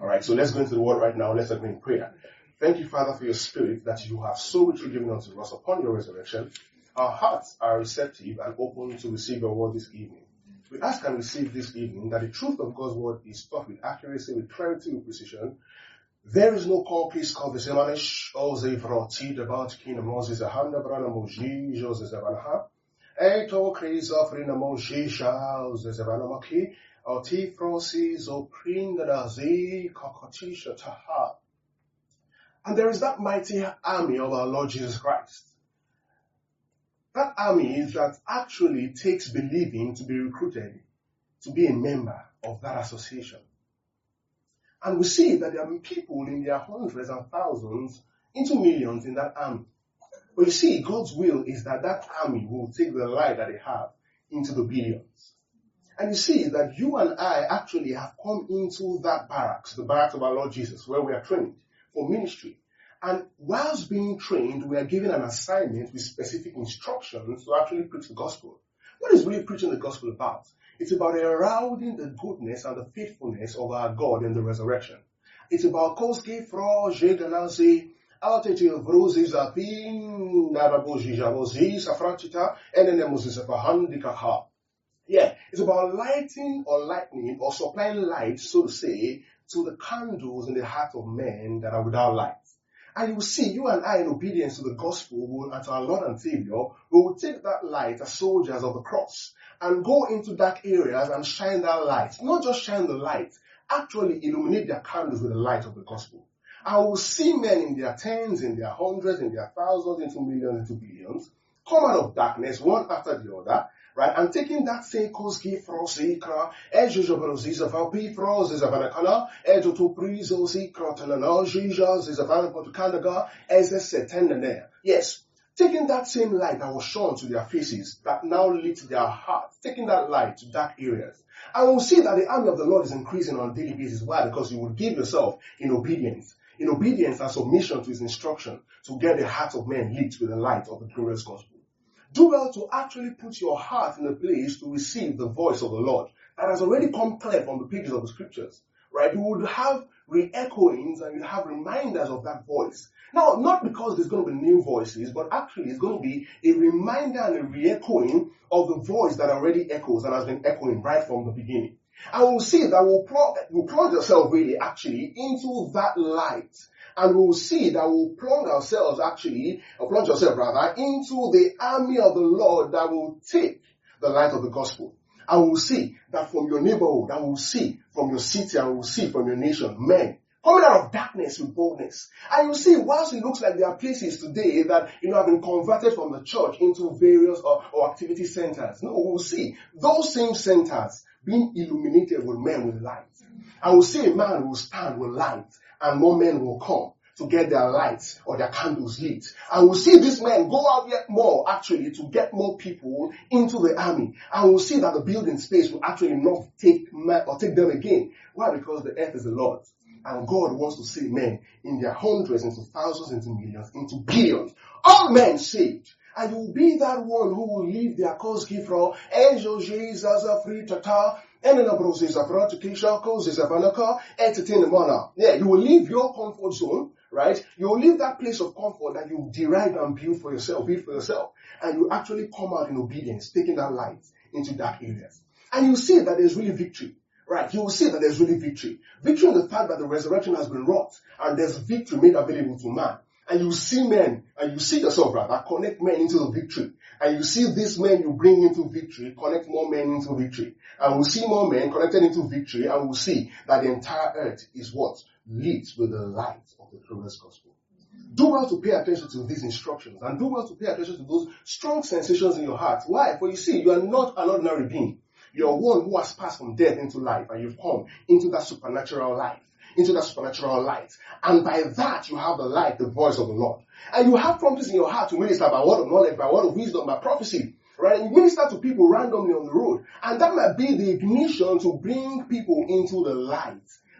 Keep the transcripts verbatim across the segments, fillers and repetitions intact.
All right, so let's go into the word right now. Let's agree in prayer. Thank you, Father, for your spirit that you have so richly given unto us upon your resurrection. Our hearts are receptive and open to receive your word this evening. We ask and receive this evening that the truth of God's word is taught with accuracy, with clarity, with precision. There is no call, please call the Zemanish, all the Vroti, the Baltic, Moses, a Handa, Brana Moji, Joseph Zavanaha, Eto, Chris, offering a Moji, Charles, the Zavanamaki, or T. Francis, or Pringadazi, Kokotisha, Taha. And there is that mighty army of our Lord Jesus Christ. That army that actually takes believing to be recruited, to be a member of that association. And we see that there are people in their hundreds and thousands into millions in that army. But you see, God's will is that that army will take the light that they have into the billions. And you see that you and I actually have come into that barracks, the barracks of our Lord Jesus, where we are trained for ministry. And whilst being trained, we are given an assignment with specific instructions to actually preach the gospel. What is really preaching the gospel about? It's about heralding the goodness and the faithfulness of our God in the resurrection. It's about koski fro jeganasi altitude vrozis apin naraboji javozi safrachita enenemosis afahandikaha. Yeah, it's about lighting or lightning or supplying light, so to say, to the candles in the heart of men that are without light. And you will see, you and I, in obedience to the gospel, will, and to our Lord and Savior, we will take that light as soldiers of the cross and go into dark areas and shine that light. Not just shine the light, actually illuminate their candles with the light of the gospel. I will see men in their tens, in their hundreds, in their thousands, into millions, into billions, come out of darkness, one after the other, right? And taking that same koski frosikra, ejujobrosiza valpi frozes avanakana, ejoto prizo sikra telana, jijas is avanapotukanaga, as a setendane. Yes, taking that same light that was shown to their faces, that now lit their hearts, taking that light to dark areas. And we'll see that the army of the Lord is increasing on a daily basis. Why? Because you will give yourself in obedience. In obedience and submission to his instruction to get the heart of men lit with the light of the glorious gospel. Do well to actually put your heart in a place to receive the voice of the Lord that has already come clear from the pages of the scriptures, right? You would have re-echoings and you have reminders of that voice. Now, not because there's going to be new voices, but actually it's going to be a reminder and a re-echoing of the voice that already echoes and has been echoing right from the beginning. And we'll see that we'll plunge, we'll plunge yourself really actually into that light. And we'll see that we'll plunge ourselves actually, or plunge yourself rather, into the army of the Lord that will take the light of the gospel. And we'll see that from your neighborhood, and we'll see from your city, and we'll see from your nation, men coming out of darkness with boldness. And you'll see, whilst it looks like there are places today that, you know, have been converted from the church into various or, or activity centers. No, we'll see those same centers being illuminated with men with light. And we'll see a man will stand with light, and more men will come to get their lights or their candles lit. And we'll see these men go out yet more, actually, to get more people into the army. And we'll see that the building space will actually not take men or take them again. Why? Because the earth is the Lord's. And God wants to see men in their hundreds, into thousands, into millions, into billions. All men saved. And you will be that one who will leave their cause give for angel Jesus a free tata. And then broses a practical causes of anaka entertain the manner. Yeah, you will leave your comfort zone, right? You will leave that place of comfort that you derive and build for yourself, build for yourself. And you actually come out in obedience, taking that light into dark areas. And you see that there's really victory. Right, you will see that there's really victory. Victory in the fact that the resurrection has been wrought and there's victory made available to man. And you see men, and you see yourself rather, connect men into the victory. And you see these men you bring into victory, connect more men into victory. And we'll see more men connected into victory, and we'll see that the entire earth is what? Lit with the light of the glorious gospel. Do well to pay attention to these instructions, and do well to pay attention to those strong sensations in your heart. Why? For you see, you are not an ordinary being. You're one who has passed from death into life, and you've come into that supernatural life, into that supernatural light. And by that, you have the light, the voice of the Lord. And you have promptings in your heart to minister by word of knowledge, by word of wisdom, by prophecy, right? And you minister to people randomly on the road. And that might be the ignition to bring people into the light.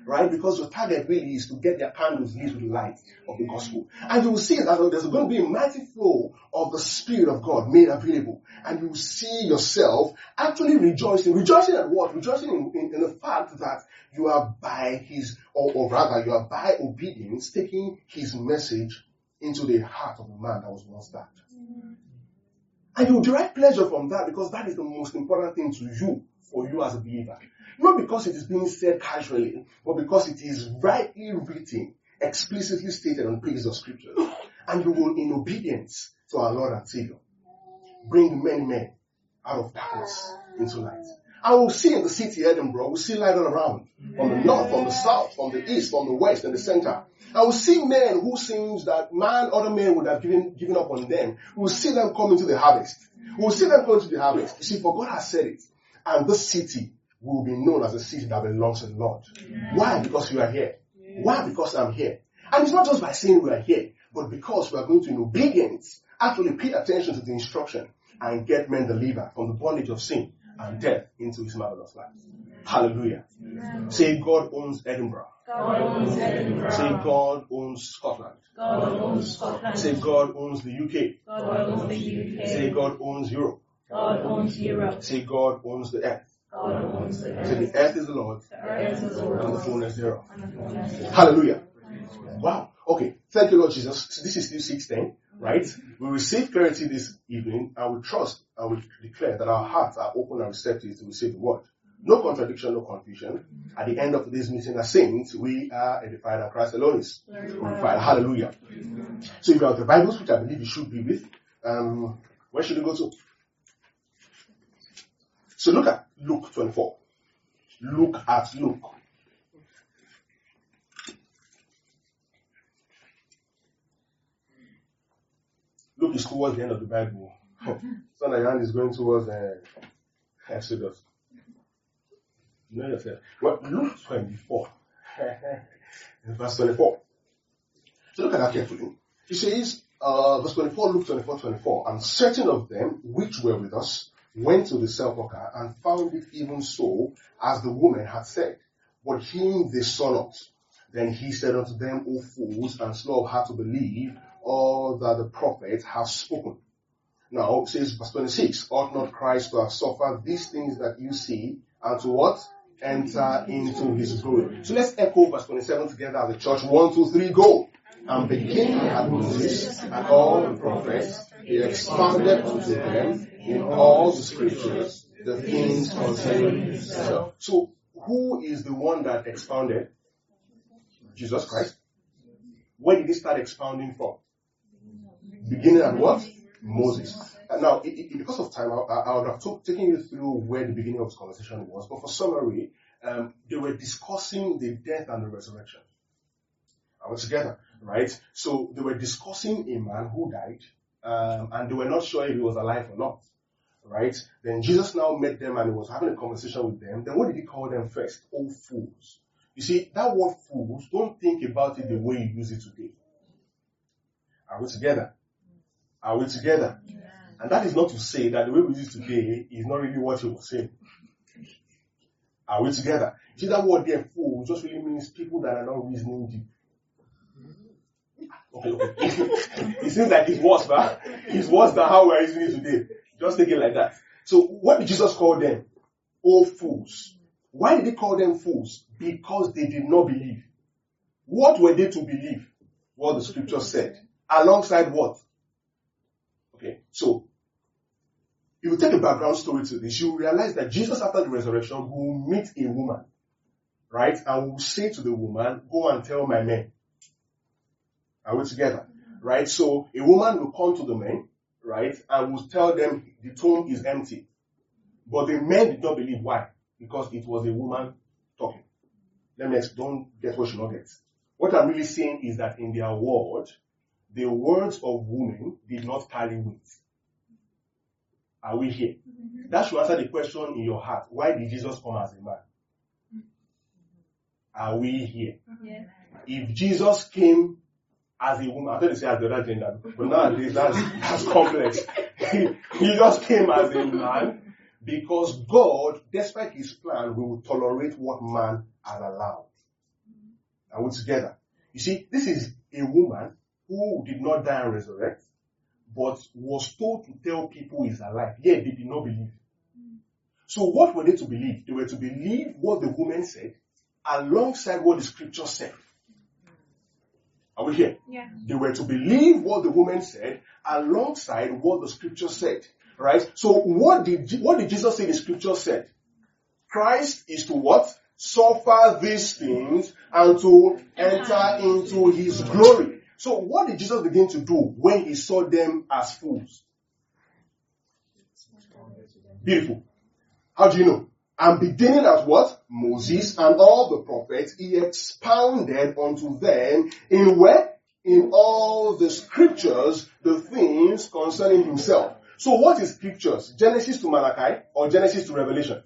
right? Because your target really is to get their candles lit with the light of the gospel. And you will see that there's going to be a mighty flow of the Spirit of God made available. And you will see yourself actually rejoicing. Rejoicing at what? Rejoicing in, in, in the fact that you are by his, or, or rather, you are by obedience taking his message into the heart of the man that was once dark. Mm-hmm. And you will derive pleasure from that because that is the most important thing to you, for you as a believer. Not because it is being said casually, but because it is rightly written, explicitly stated on pages of scripture. And you will, in obedience to our Lord and Savior, bring many men out of darkness into light. And we'll see in the city, Edinburgh, we'll see light all around. From the north, from the south, from the east, from the west, and the center. And we'll see men who seems that man, other men would have given, given up on them. We'll see them come into the harvest. We'll see them come into the harvest. You see, for God has said it. And this city will be known as a city that belongs to the Lord. Yeah. Why? Because you are here. Yeah. Why? Because I'm here. And it's not just by saying we are here, but because we are going to, in obedience, actually pay attention to the instruction and get men delivered from the bondage of sin and death into his marvelous life. Hallelujah. Yeah. Say God owns Edinburgh. God owns Edinburgh. Say God owns Scotland. God owns Scotland. Say God owns the U K. God owns the U K. Say God owns Europe. God owns Europe. Say God owns the earth. God owns the earth. Say the earth is the Lord. The earth is the Lord. And the fullness thereof. Hallelujah. Wow. Okay. Thank you, Lord Jesus. This is still six ten, right? We receive clarity this evening and we trust and we declare that our hearts are open and receptive to receive the word. No contradiction, no confusion. At the end of this meeting as saints, we are edified and Christ alone is glorified. Hallelujah. So if you have the Bibles, which I believe you should be with, um, where should we go to? So look at Luke twenty-four. Look at Luke. Luke is towards the end of the Bible. Son of Jan is going towards uh, Exodus. You know yourself. Well, Luke twenty-four. Verse twenty-four. So look at that carefully. He says, uh, verse twenty-four, Luke twenty-four, twenty-four. And certain of them which were with us went to the sepulchre and found it even so as the woman had said. But him they saw not. Then he said unto them, O fools, and slow of heart to believe all that the prophets have spoken. Now, it says, verse twenty-six, ought not Christ to have suffered these things that you see, and to what? Enter into his glory. So let's echo verse twenty-seven together as a church. One, two, three, go. And beginning at Moses and all the prophets, he expounded unto them in all the scriptures the things concerning himself. So, who is the one that expounded? Jesus Christ. Where did he start expounding from? Beginning at what? Moses. Now, it, it, because of time, I, I would have took, taken you through where the beginning of this conversation was, but for summary, um, they were discussing the death and the resurrection. I was together, right? So they were discussing a man who died, um, and they were not sure if he was alive or not, right? Then Jesus now met them and he was having a conversation with them. Then what did he call them first? Oh, fools. You see, that word fools, don't think about it the way you use it today. Are we together? Are we together? Yeah. And that is not to say that the way we use it today is not really what he was saying. Are we together? See, that word there, fool, just really means people that are not reasoning deep. Okay, okay. It seems like it's worse, but it's worse than how we're using it today. Just take it like that. So, what did Jesus call them? Oh, fools. Why did he call them fools? Because they did not believe. What were they to believe? What the scripture said. Alongside what? Okay, so, if you take a background story to this, you realize that Jesus after the resurrection will meet a woman, right? And will say to the woman, go and tell my men. Are we together? Right? So, a woman will come to the men, right? And will tell them the tomb is empty. But the men did not believe. Why? Because it was a woman talking. Let me explain. Don't get what you not get. What I'm really saying is that in their world, the words of women did not carry weight. Are we here? Mm-hmm. That should answer the question in your heart. Why did Jesus come as a man? Are we here? Yeah. If Jesus came as a woman, I thought they say as the other gender, but nowadays that's, that's complex. He just came as a man because God, despite his plan, will tolerate what man has allowed. Are we together? You see, this is a woman who did not die and resurrect, but was told to tell people he's alive. Yet they did not believe. So what were they to believe? They were to believe what the woman said alongside what the scripture said. Are we here? Yeah. They were to believe what the woman said alongside what the scripture said. Right? So what did, what did Jesus say the scripture said? Christ is to what? Suffer these things and to enter into his glory. So what did Jesus begin to do when he saw them as fools? Beautiful. How do you know? And beginning at what? Moses and all the prophets, he expounded unto them in where? In all the scriptures, the things concerning himself. So what is scriptures? Genesis to Malachi or Genesis to Revelation?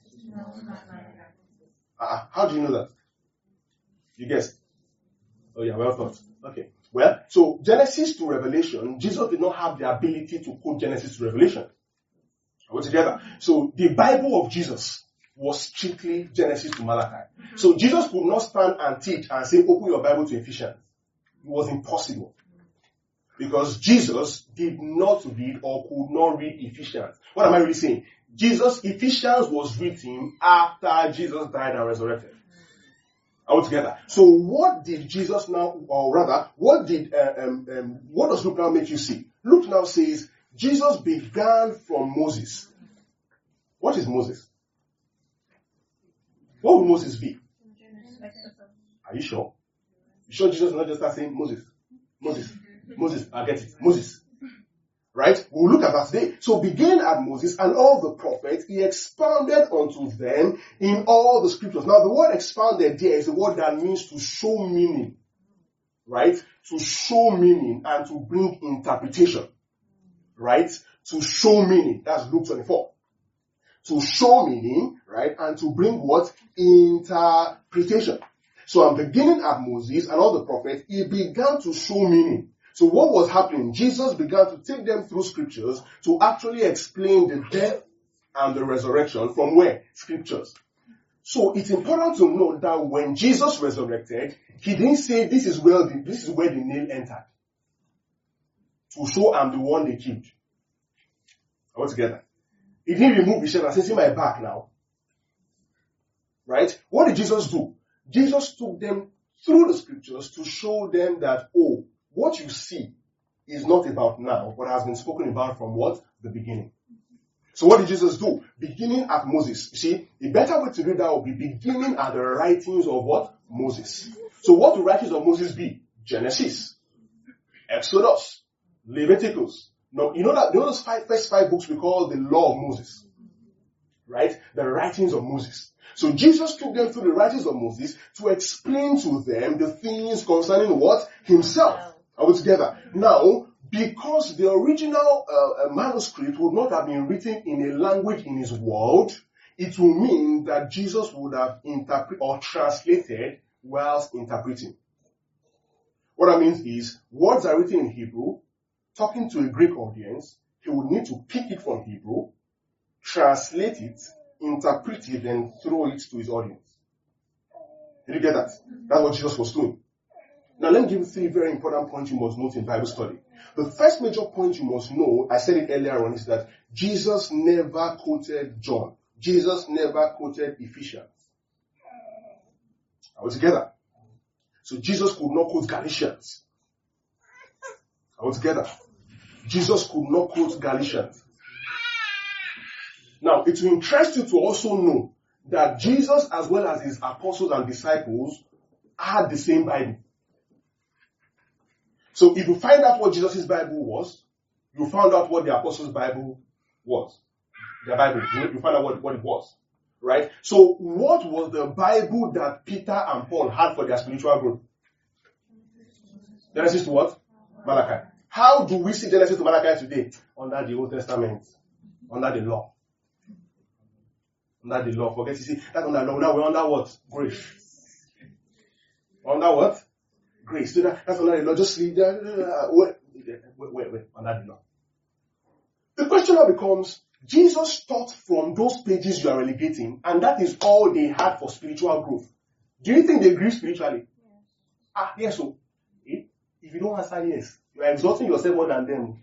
Uh, how do you know that? You guessed? Oh yeah, well thought. Okay. Well, so Genesis to Revelation, Jesus did not have the ability to quote Genesis to Revelation. Are we together? So the Bible of Jesus was strictly Genesis to Malachi. So Jesus could not stand and teach and say, open your Bible to Ephesians. It was impossible. Because Jesus did not read or could not read Ephesians. What am I really saying? Jesus, Ephesians was written after Jesus died and resurrected. All together. So what did Jesus now, or rather, what did, uh, um, um, what does Luke now make you see? Luke now says, Jesus began from Moses. What is Moses? What will Moses be? Are you sure? You sure Jesus not just start saying Moses? Moses. Moses. I get it. Moses. Right? We'll look at that today. So begin at Moses and all the prophets, he expounded unto them in all the scriptures. Now the word expounded there is the word that means to show meaning. Right? To show meaning and to bring interpretation. Right? To show meaning. That's Luke twenty-four. To show meaning, right? And to bring what? Interpretation. So I'm beginning at Moses and all the prophets, he began to show meaning. So what was happening? Jesus began to take them through scriptures to actually explain the death and the resurrection from where? Scriptures. So it's important to note that when Jesus resurrected, he didn't say this is where the, this is where the nail entered. To show I'm the one they killed. All together. He didn't remove his shirt and say, see my back now. Right? What did Jesus do? Jesus took them through the scriptures to show them that, oh, what you see is not about now, but has been spoken about from what? The beginning. So what did Jesus do? Beginning at Moses. You see, a better way to read that would be beginning at the writings of what? Moses. So what do writings of Moses be? Genesis, Exodus, Leviticus. Now, you know that, you know those five, first five books we call the law of Moses? Right? The writings of Moses. So Jesus took them through the writings of Moses to explain to them the things concerning what? Himself. Are we together? Now, because the original uh, manuscript would not have been written in a language in his world, it will mean that Jesus would have interpreted or translated whilst interpreting. What that means is, words are written in Hebrew, talking to a Greek audience, he would need to pick it from Hebrew, translate it, interpret it, and throw it to his audience. Did you get that? That's what Jesus was doing. Now let me give you three very important points you must note in Bible study. The first major point you must know, I said it earlier on, is that Jesus never quoted John. Jesus never quoted Ephesians. Are we together? So Jesus could not quote Galatians. Are we together? Jesus could not quote Galatians. Now, it will interest you to also know that Jesus, as well as his apostles and disciples, had the same Bible. So if you find out what Jesus' Bible was, you found out what the apostles' Bible was. Their Bible, you find out what, what it was. Right? So what was the Bible that Peter and Paul had for their spiritual growth? Genesis to what? Malachi. How do we see Genesis to Malachi today? Under the Old Testament. Under the law. Under the law. Forget to see. That's under law. Now we're under what? Grace. Under what? Grace. So that, that's under the law. Just leave that. Uh, wait, wait, wait, wait. Under the law. The question now becomes, Jesus taught from those pages you are relegating, and that is all they had for spiritual growth. Do you think they grew spiritually? Ah, yes, so eh? If you don't answer yes, you are exalting yourself more than them.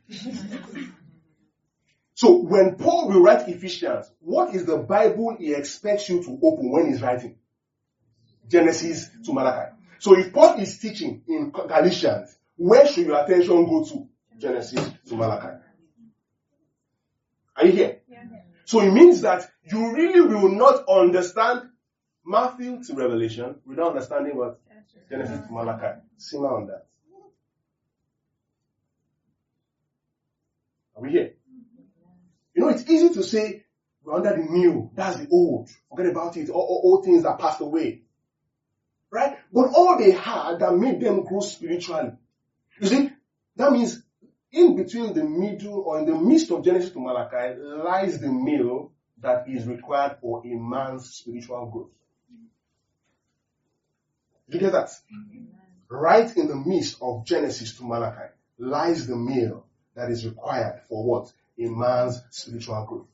So when Paul will write Ephesians, what is the Bible he expects you to open when he's writing? Genesis to Malachi. So if Paul is teaching in Galatians, where should your attention go to? Genesis to Malachi. Are you here? Yeah. So it means that you really will not understand Matthew to Revelation without understanding what? Genesis to Malachi. Simmer on that. Are we here? You know, it's easy to say, we're under the new. That's the old. Forget about it. All, all, all things are passed away. Right? But all they had that made them grow spiritually. You see, that means in between the middle or in the midst of Genesis to Malachi lies the meal that is required for a man's spiritual growth. Did you get that? Right in the midst of Genesis to Malachi lies the meal that is required for what? A man's spiritual growth.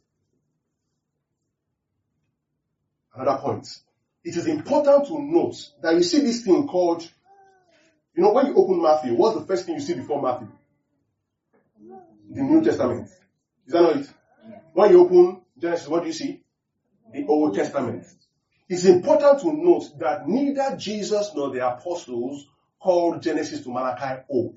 Another point. It is important to note that you see this thing called, you know, when you open Matthew, what's the first thing you see before Matthew? The New Testament. Is that not it? When you open Genesis, what do you see? The Old Testament. It's important to note that neither Jesus nor the apostles called Genesis to Malachi old.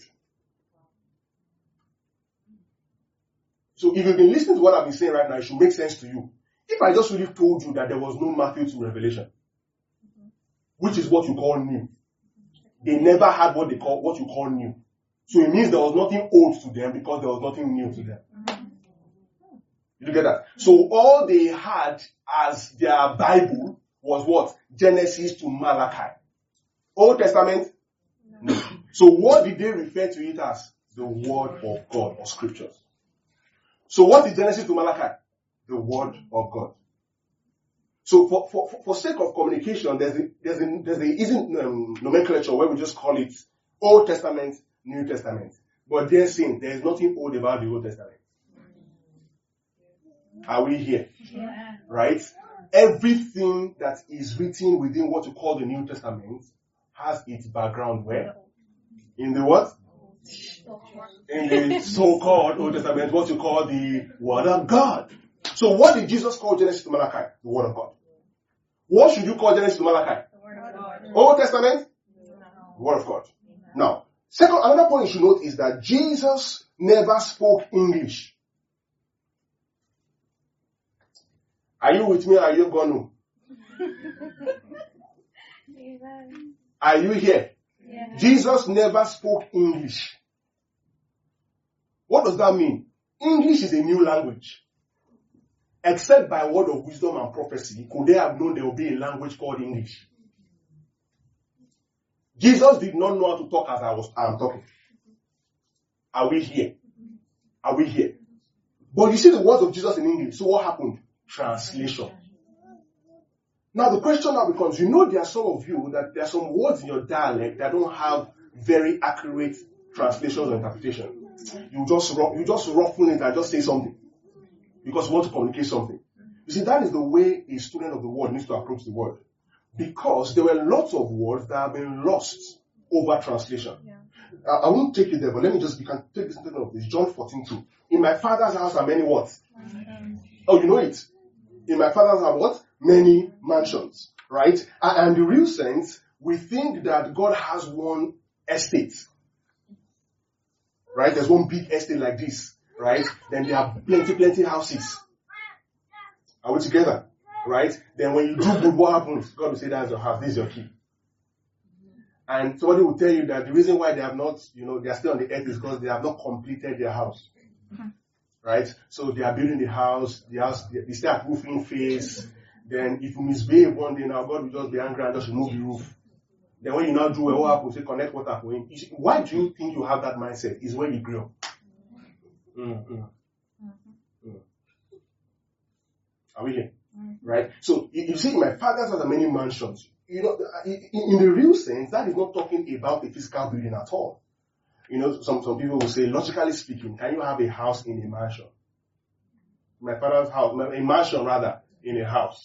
So if you've been listening to what I've been saying right now, it should make sense to you. If I just really told you that there was no Matthew to Revelation, which is what you call new, they never had what they call what you call new. So it means there was nothing old to them because there was nothing new to them. You get that? So all they had as their Bible was what? Genesis to Malachi. Old Testament? No. So what did they refer to it as? The Word of God or Scriptures. So what is Genesis to Malachi? The Word of God. So for, for, for sake of communication, there's a, there's a, there's a isn't um, nomenclature where we just call it Old Testament, New Testament. But they're saying there is nothing old about the Old Testament. Are we here? Yeah. Right? Everything that is written within what you call the New Testament has its background where? In the what? In the so-called Old Testament, what you call the Word of God. So what did Jesus call Genesis to Malachi? The Word of God. What should you call Genesis to Malachi? The Word of God. Old Testament? No. The Word of God. Now, second, another point you should note is that Jesus never spoke English. Are you with me or are you gone? Are you here? Yeah. Jesus never spoke English. What does that mean? English is a new language. Except by word of wisdom and prophecy, could they have known there will be a language called English? Jesus did not know how to talk as I was I am talking. Are we here? Are we here? But you see the words of Jesus in English. So what happened? Translation. Now the question now becomes, you know there are some of you that there are some words in your dialect that don't have very accurate translations or interpretation. You just you just ruffle it and just say something because you want to communicate something. You see, that is the way a student of the word needs to approach the word. Because there were lots of words that have been lost over translation. Yeah. I, I won't take you there, but let me just, you can take this of this. John fourteen two. In my Father's house are many what? Mm-hmm. Oh, you know it. In my Father's house, what? Many mansions. Right? And, and the real sense, we think that God has one estate. Right? There's one big estate like this. Right? Then there are plenty, plenty houses. Are we together? Right? Then when you do good, what happens? God will say, that's your house, this is your key. And somebody will tell you that the reason why they have not, you know, they are still on the earth is because they have not completed their house. Mm-hmm. Right? So they are building the house, the house, they still have roofing phase. Then if you misbehave one day now, God will just be angry and just remove the roof. Then when you now do well, what happens? Say, connect water for him. Why do you think you have that mindset? Is where you grew up. Mm-hmm. Mm-hmm. Are we here? Mm-hmm. Right? So you, you see, my Father's house are many mansions. You know, in, in the real sense, that is not talking about a physical building at all. You know, some, some people will say, logically speaking, can you have a house in a mansion? My father's house, a mansion rather, in a house.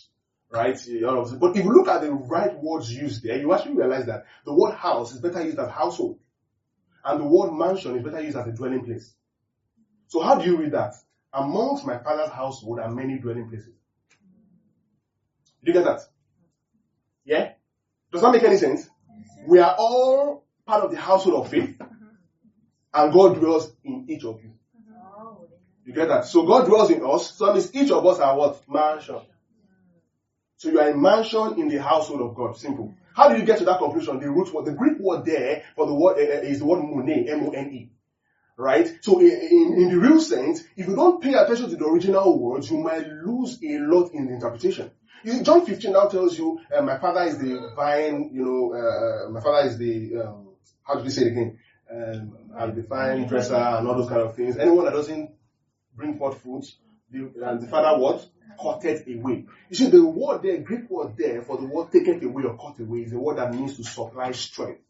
right? But if you look at the right words used there, you actually realize that the word house is better used as household. And the word mansion is better used as a dwelling place. So how do you read that? Amongst my father's household are many dwelling places. Did you get that? Yeah? Does that make any sense? We are all part of the household of faith. And God dwells in each of you. You get that? So God dwells in us. So that means each of us are what? Mansion. So you are a mansion in the household of God. Simple. How do you get to that conclusion? The root word, the Greek word there for the word uh, is the word mone, M O N E. Right? So in, in, in the real sense, if you don't pay attention to the original words, you might lose a lot in the interpretation. You see, John fifteen now tells you, uh, my father is the vine, you know, uh, my father is the, um, how do you say it again? Um, I'm the vine dresser and all those kind of things. Anyone that doesn't bring forth fruit, the, and the father what? Cutteth away. You see, the word there, Greek word there for the word taketh away or cut away is a word that means to supply strength.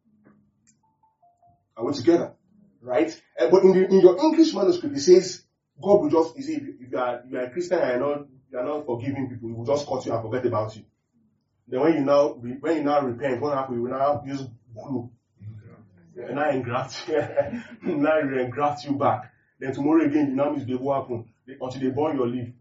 Are we together? Right? Uh, but in, the, in your English manuscript, it says, God will just, you see, if you, if you, are, if you are a Christian and you're not, you're not forgiving people, he will just cut you and forget about you. Then when you now, when you now repent, what happens? You will now use glue. And now engraft, now engraft you back. Then tomorrow again, you now use the what happen until they burn your leaf.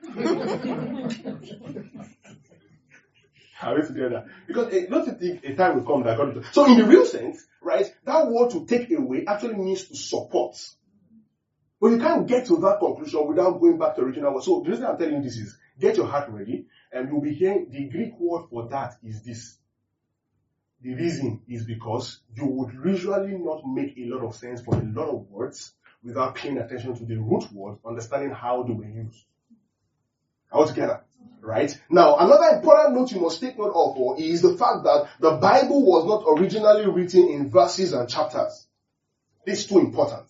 Are we together? Because uh, don't you think a time will come that God will... So in the real sense, right, that word to take away actually means to support. But you can't get to that conclusion without going back to the original word. So the reason I'm telling you this is, get your heart ready, and you'll be hearing the Greek word for that is this. The reason is because you would usually not make a lot of sense for a lot of words without paying attention to the root word, understanding how they were used. All together, right? Now, another important note you must take note of for is the fact that the Bible was not originally written in verses and chapters. This is too important.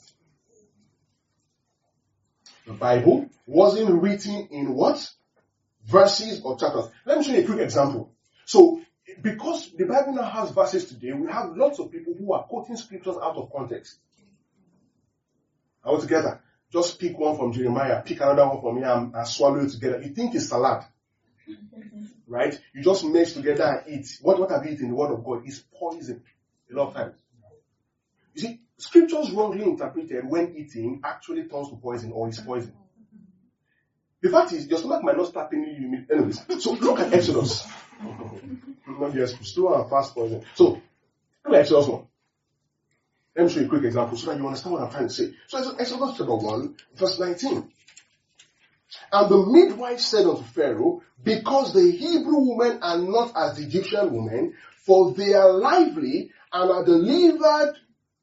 The Bible wasn't written in what? Verses or chapters. Let me show you a quick example. So, because the Bible now has verses today, we have lots of people who are quoting scriptures out of context. All together. Just pick one from Jeremiah, pick another one from here and, and swallow it together. You think it's salad. Right? You just mix together and eat. What, what have you eaten in the word of God is poison. A lot of times. You see, scriptures wrongly interpreted when eating actually turns to poison or is poison. The fact is, your stomach might not start paining you. Anyways, so look at Exodus. Not yes, slow and fast poison. So, look at Exodus one. Let me show you a quick example so that you understand what I'm trying to say. So, Exodus chapter one, verse nineteen. And the midwife said unto Pharaoh, because the Hebrew women are not as the Egyptian women, for they are lively and are delivered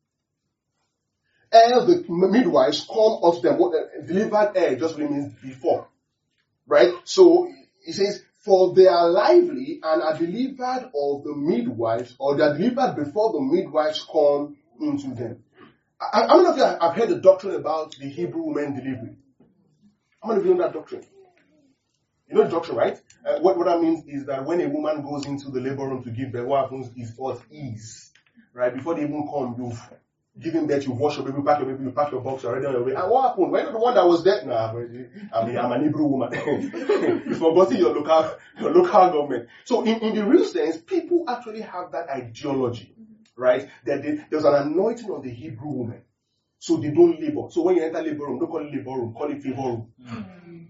ere the midwives come unto them. What uh, delivered ere just really means before. Right? So, he says, for they are lively and are delivered of the midwives, or they are delivered before the midwives come into them. How many of you have heard the doctrine about the Hebrew women delivery? How many of you know that doctrine? You know the doctrine, right? Uh, what, what that means is that when a woman goes into the labor room to give birth, what happens is what ease. Right? Before they even come, you've given birth, you wash your baby, pack your baby, you pack your box, you're already on your way. And what happened? When you're the one that was there? Nah, I mean, I'm an Hebrew woman. You forgot your local, your local government. So in, in the real sense, people actually have that ideology. Right? That they, there's an anointing on the Hebrew woman. So they don't labor. So when you enter labor room, don't call it labor room, call it favor room. Mm.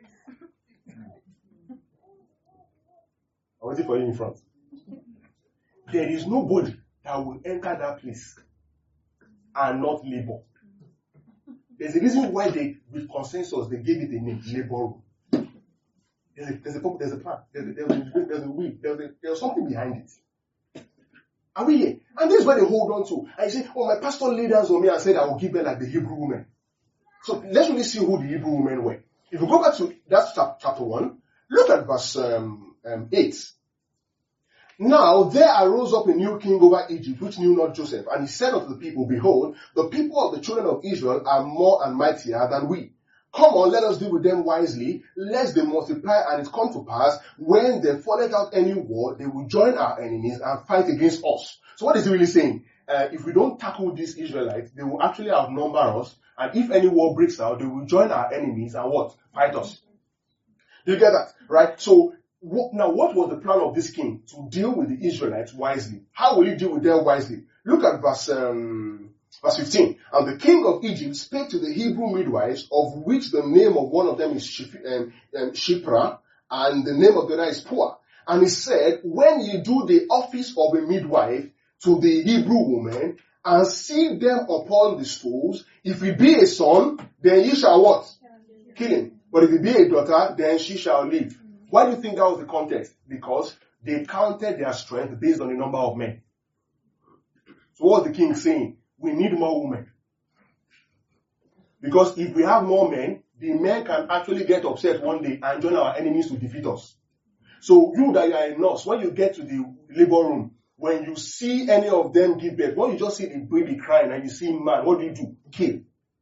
I'm waiting for you in front. There is nobody that will enter that place and not labor. There's a reason why they, with consensus, they gave it a name, labor room. There's a, there's a, there's a plan. There's a, there's a, there's a will. There's, a, there's something behind it. Are we here? And this is where they hold on to. And you say, oh, my pastor laid hands on me and said I will give birth like the Hebrew women. So let's really see who the Hebrew women were. If we go back to that chapter one, look at verse um, um, eight. Now there arose up a new king over Egypt, which knew not Joseph. And he said unto the people, behold, the people of the children of Israel are more and mightier than we. Come on, let us deal with them wisely, lest they multiply, and it come to pass, when they falleth out any war, they will join our enemies and fight against us. So what is he really saying? Uh, if we don't tackle these Israelites, they will actually outnumber us, and if any war breaks out, they will join our enemies and what? Fight us. Do you get that? Right? So, what, now what was the plan of this king? To deal with the Israelites wisely. How will he deal with them wisely? Look at verse, um, verse fifteen. And the king of Egypt spake to the Hebrew midwives, of which the name of one of them is Ship- um, um, Shipra, and the name of the other is Puah. And he said, when you do the office of a midwife to the Hebrew woman, and see them upon the stools, if it be a son, then ye shall what? Kill him. But if it be a daughter, then she shall live. Why do you think that was the context? Because they counted their strength based on the number of men. So what was the king saying? We need more women. Because if we have more men, the men can actually get upset one day and join our enemies to defeat us. So you that you are a nurse, when you get to the labor room, when you see any of them give birth, when you just see the baby crying and you see man, what do you do? Kill.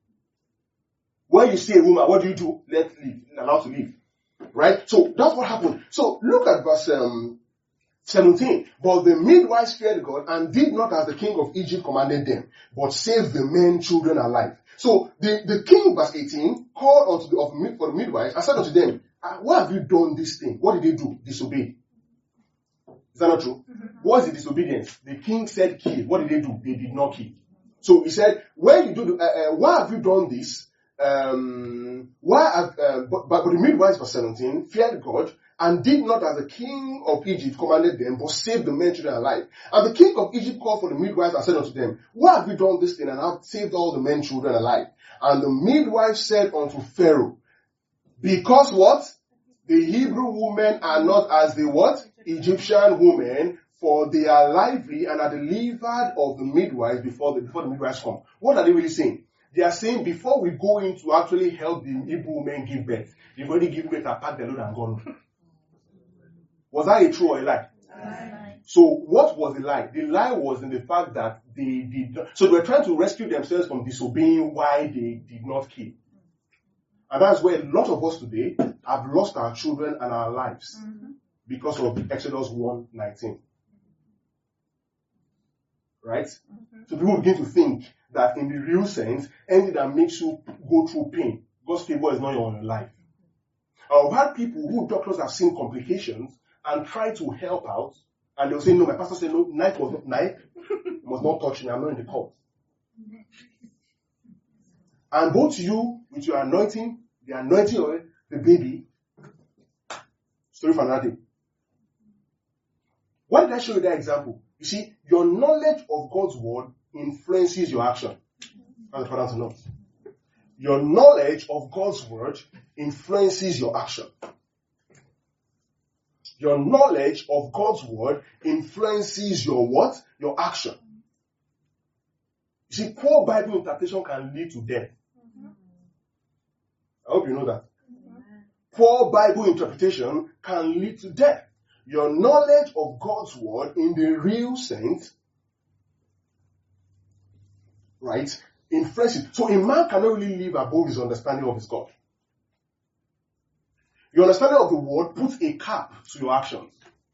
When you see a woman, what do you do? Let live. Allow to live. Right? So that's what happened. So look at verse um, seventeen. But the midwives feared God and did not as the king of Egypt commanded them, but saved the men, children alive. So the, the king, verse eighteen, called unto the of for the midwives and said unto them, why have you done this thing? What did they do? Disobey. Is that not true? Mm-hmm. What is the disobedience? The king said kill. What did they do? They did not kill. So he said, when you do, the, uh, uh, why have you done this? Um, why have, uh, but, but the midwives, verse seventeen, feared God and did not as the king of Egypt commanded them, but saved the men, children alive. And the king of Egypt called for the midwives and said unto them, why have you done this thing and have saved all the men, children alive? And the midwives said unto Pharaoh, because what? The Hebrew women are not as the what? Egyptian women, for they are lively and are delivered of the midwives before the, before the midwives come. What are they really saying? They are saying before we go in to actually help the Hebrew women give birth, they've already given birth and packed their load and gone. Was that a true or a lie? Aye. So what was the lie? The lie was in the fact that they did not, so they were trying to rescue themselves from disobeying why they did not kill. And that's where a lot of us today have lost our children and our lives mm-hmm. because of Exodus one nineteen. Right? Mm-hmm. So people begin to think that in the real sense, anything that makes you go through pain, God's favor is not in your life. I've had people who doctors have seen complications and try to help out, and they'll say, no, my pastor said, no, knife was not knife, must not touch me, I'm not in the cult. And both you, with your anointing, the anointing of the baby, story for another day. Why did I show you that example? You see, your knowledge of God's word influences your action. That's important to note. Your knowledge of God's word influences your action. Your knowledge of God's word influences your what? Your action. You see, poor Bible interpretation can lead to death. I hope you know that. Poor Bible interpretation can lead to death. Your knowledge of God's word in the real sense, right, influences. So a man cannot really live above his understanding of his God. Your understanding of the word puts a cap to your actions.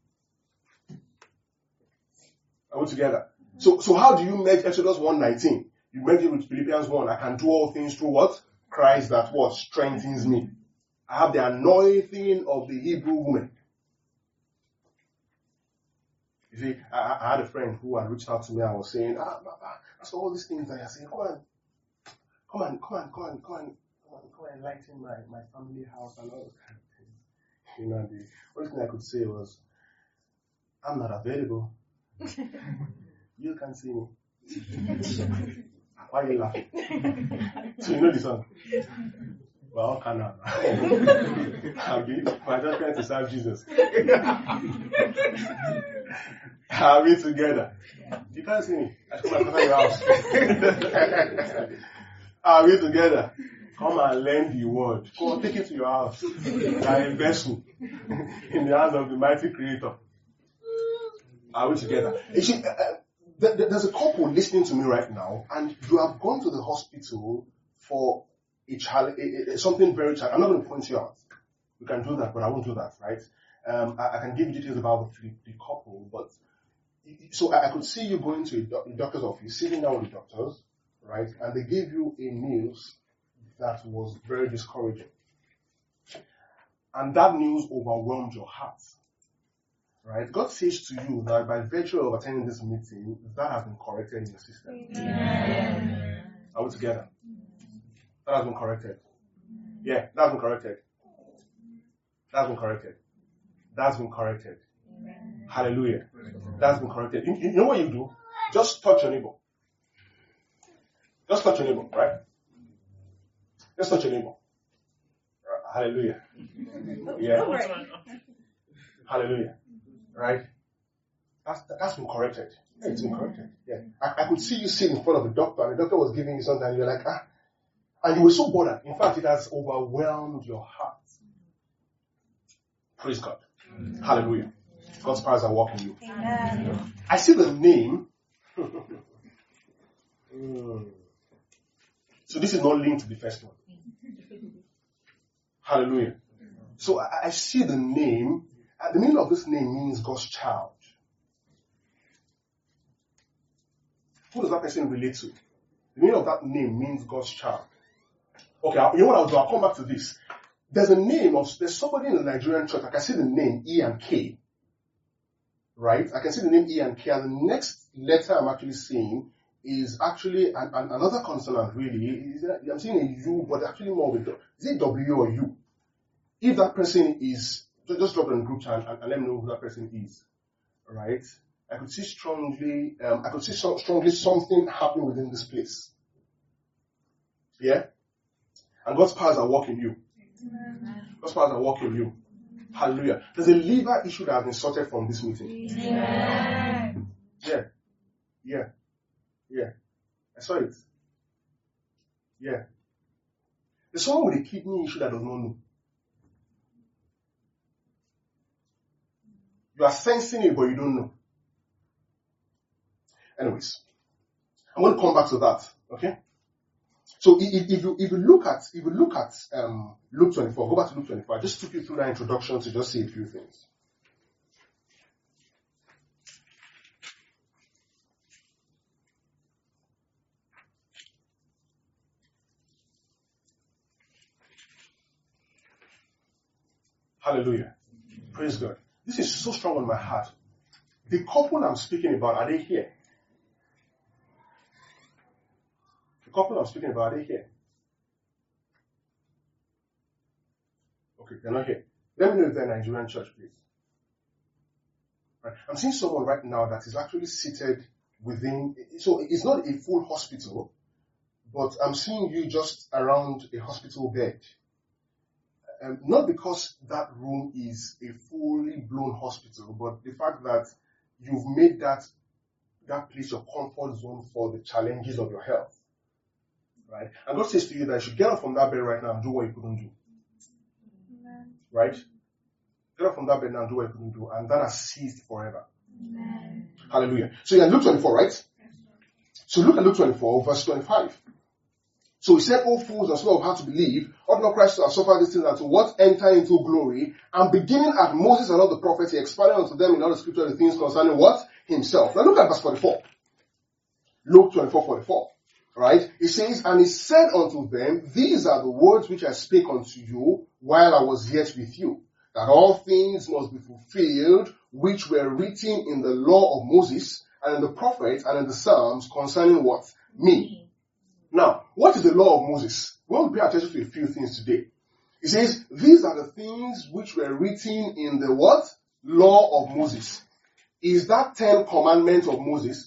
Are we together? So, so how do you make Exodus one nineteen? You make it with Philippians one. I can do all things through what? Christ that what? Strengthens me. I have the anointing of the Hebrew woman. You see, I, I had a friend who had reached out to me and was saying, ah, Papa, that's all these things that you're saying. Come on, come on, come on, come on, come on, come on, come on, enlighten my, my family house and all those kind of things. You know, the only thing I could say was, I'm not available. You can't see me. Why are you laughing? So you know the song? Well, can I? I'll be, I'm just trying to serve Jesus. Are we together? You can't see me. I come and come to your house. Are we together? Come and learn the word. Come on, take it to your house. You are a vessel in the hands of the mighty Creator. Are we together? You see, uh, th- th- there's a couple listening to me right now, and you have gone to the hospital for a child, a, a, something very child. I'm not going to point you out. You can do that, but I won't do that, right? Um, I, I can give you details about the, the couple, but so I, I could see you going to a, doc, a doctor's office, sitting down with the doctors, right? And they gave you a news that was very discouraging. And that news overwhelmed your heart. Right? God says to you that by virtue of attending this meeting, that has been corrected in your system. Amen. Are we together? That has been corrected. Yeah, that's been corrected. That's been corrected. That's been corrected. Amen. Hallelujah. That's been corrected. You, you know what you do? Just touch your neighbor. Just touch your neighbor, right? Just touch your neighbor. Hallelujah. Yeah. Hallelujah. Right? That's, that's been corrected. Yeah, it's been corrected. Yeah. I, I could see you sitting in front of the doctor, and the doctor was giving you something, and you're like, ah. And you were so bothered. In fact, it has overwhelmed your heart. Praise God. Mm-hmm. Hallelujah. God's powers are working you. Amen. I see the name. mm. So this is not linked to the first one. Hallelujah. So I, I see the name. And the meaning of this name means God's child. Who does that person relate to? The meaning of that name means God's child. Okay, you know what I'll do? I'll come back to this. There's a name of, there's somebody in the Nigerian church. I can see the name E and K. Right? I can see the name E and K. And the next letter I'm actually seeing is actually an, an, another consonant, really. Is it, I'm seeing a U, but actually more with, is it W or U? If that person is, just drop it in the group chat and, and let me know who that person is. Right? I could see strongly, um, I could see so, strongly something happening within this place. Yeah? And God's powers are working you. Amen. God's powers are working you. Hallelujah. There's a liver issue that has been sorted from this meeting. Amen. Yeah. Yeah. Yeah. I saw it. Yeah. There's someone with a kidney issue that does not know. You are sensing it, but you don't know. Anyways, I'm going to come back to that. Okay? So if, if you if you look at if you look at um, Luke twenty-four, go back to Luke twenty-four. I just took you through that introduction to just say a few things. Hallelujah. Praise God. This is so strong on my heart. The couple I'm speaking about, are they here? The couple I'm speaking about, are they here? Okay, they're not here. Let me know if they're Nigerian church, please. Right. I'm seeing someone right now that is actually seated within, so it's not a full hospital, but I'm seeing you just around a hospital bed. Um, not because that room is a fully blown hospital, but the fact that you've made that that place your comfort zone for the challenges of your health. Right? And God says to you that you should get up from that bed right now and do what you couldn't do. Amen. Right? Get up from that bed now and do what you couldn't do. And that has ceased forever. Amen. Hallelujah. So you're in Luke twenty-four, right? So look at Luke twenty-four, verse twenty-five. So he said, "O fools, and slow of heart to believe, ought not Christ to have suffered these things, and to what enter into glory? And beginning at Moses and all the prophets, he expounded unto them in all the scripture the things concerning what? Himself." Now look at verse forty-four. Luke twenty-four, forty-four. Right? He says, "And he said unto them, These are the words which I spake unto you while I was yet with you, that all things must be fulfilled, which were written in the law of Moses, and in the prophets, and in the Psalms, concerning what? Me." Now, what is the law of Moses? We want to pay attention to a few things today. He says, these are the things which were written in the what? Law of Moses. Is that ten commandments of Moses?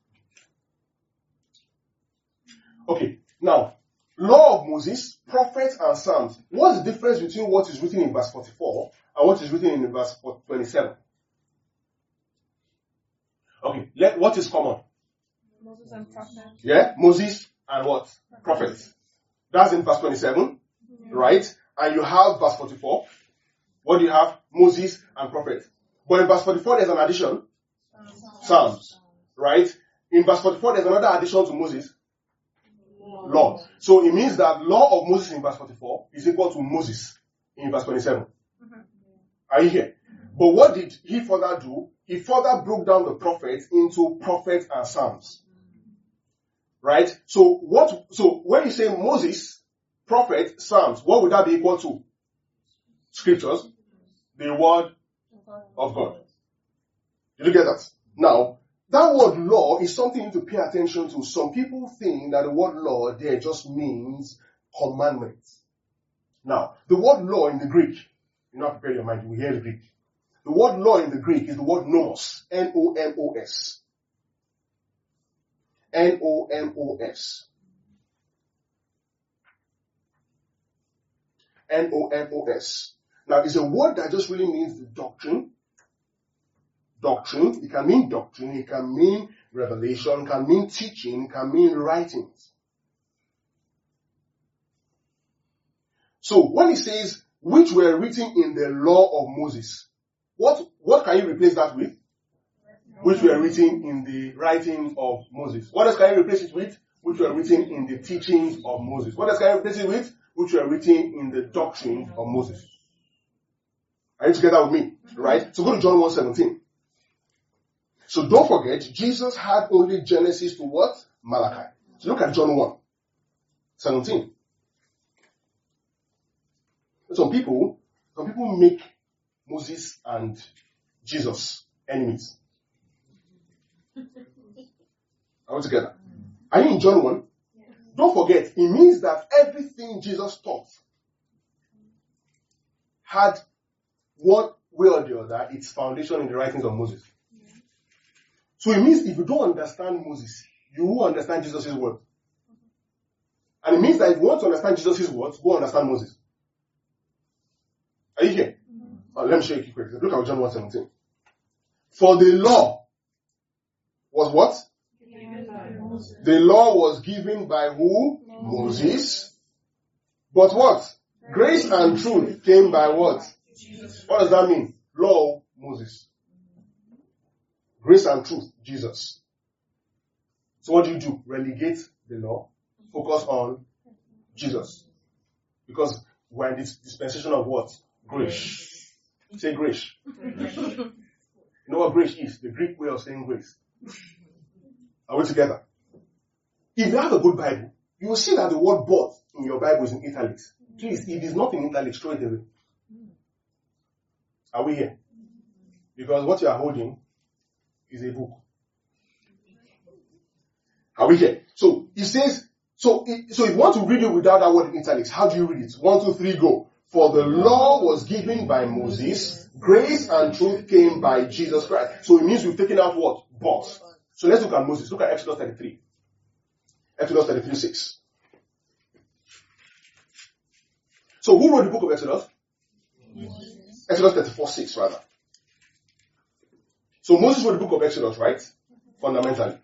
Okay, now, law of Moses, prophets, and Psalms. What's the difference between what is written in verse forty-four and what is written in verse twenty-seven? Okay, let, what is common? Moses and prophets. Yeah, Moses and what? Prophets. That's in verse twenty-seven, mm-hmm. Right? And you have verse forty-four. What do you have? Moses and prophets. But in verse forty-four, there's an addition. Psalms. Psalms. Right? In verse forty-four, there's another addition to Moses. Law. Law. So it means that law of Moses in verse forty-four is equal to Moses in verse twenty-seven. Mm-hmm. Are you here? Mm-hmm. But what did he further do? He further broke down the prophets into prophets and Psalms. Right? So what, so when you say Moses, prophet, Psalms, what would that be equal to? Scriptures. The word of God. Did you get that? Now, that word law is something you need to pay attention to. Some people think that the word law there just means commandments. Now, the word law in the Greek, you know, prepare your mind, you will hear the Greek. The word law in the Greek is the word nomos, N O M O S. N O M O S. N O M O S. Now, it's a word that just really means the doctrine. Doctrine. It can mean doctrine. It can mean revelation. It can mean teaching. It can mean writings. So, when it says, which were written in the law of Moses, what, what can you replace that with? Which were written in the writings of Moses. What else can you replace it with? Which were written in the teachings of Moses. What else can you replace it with? Which were written in the doctrine of Moses. Are you together with me? Right? So go to John one seventeen. So don't forget, Jesus had only Genesis to what? Malachi. So look at John one seventeen. Some people, some people make Moses and Jesus enemies. Are we together? Are you in John one? Don't forget, it means that everything Jesus taught had one way or the other its foundation in the writings of Moses. So it means if you don't understand Moses, you will understand Jesus' word. And it means that if you want to understand Jesus' words, go understand Moses. Are you here? Mm-hmm. Oh, let me show you quickly. Look at John one seventeen. For the law was what? The law was given by who? Moses. Moses. But what? Grace and truth came by what? Jesus. What does that mean? Law, Moses. Grace and truth, Jesus. So what do you do? Relegate the law. Focus on Jesus. Because we're in this dispensation of what? Grace. Say grace. You know what grace is? The Greek way of saying grace. Are we together? If you have a good Bible, you will see that the word but in your Bible is in italics. Please, if it is not in italics, throw it away. Are we here? Because what you are holding is a book. Are we here? So, it says, so, it, so if you want to read it without that word in italics, how do you read it? One, two, three, go. For the law was given by Moses, grace and truth came by Jesus Christ. So it means we've taken out what? But. So let's look at Moses. Look at Exodus thirty-three. Exodus thirty-three, six. So who wrote the book of Exodus? Moses. Exodus thirty-four, six rather. So Moses wrote the book of Exodus, right? Fundamentally.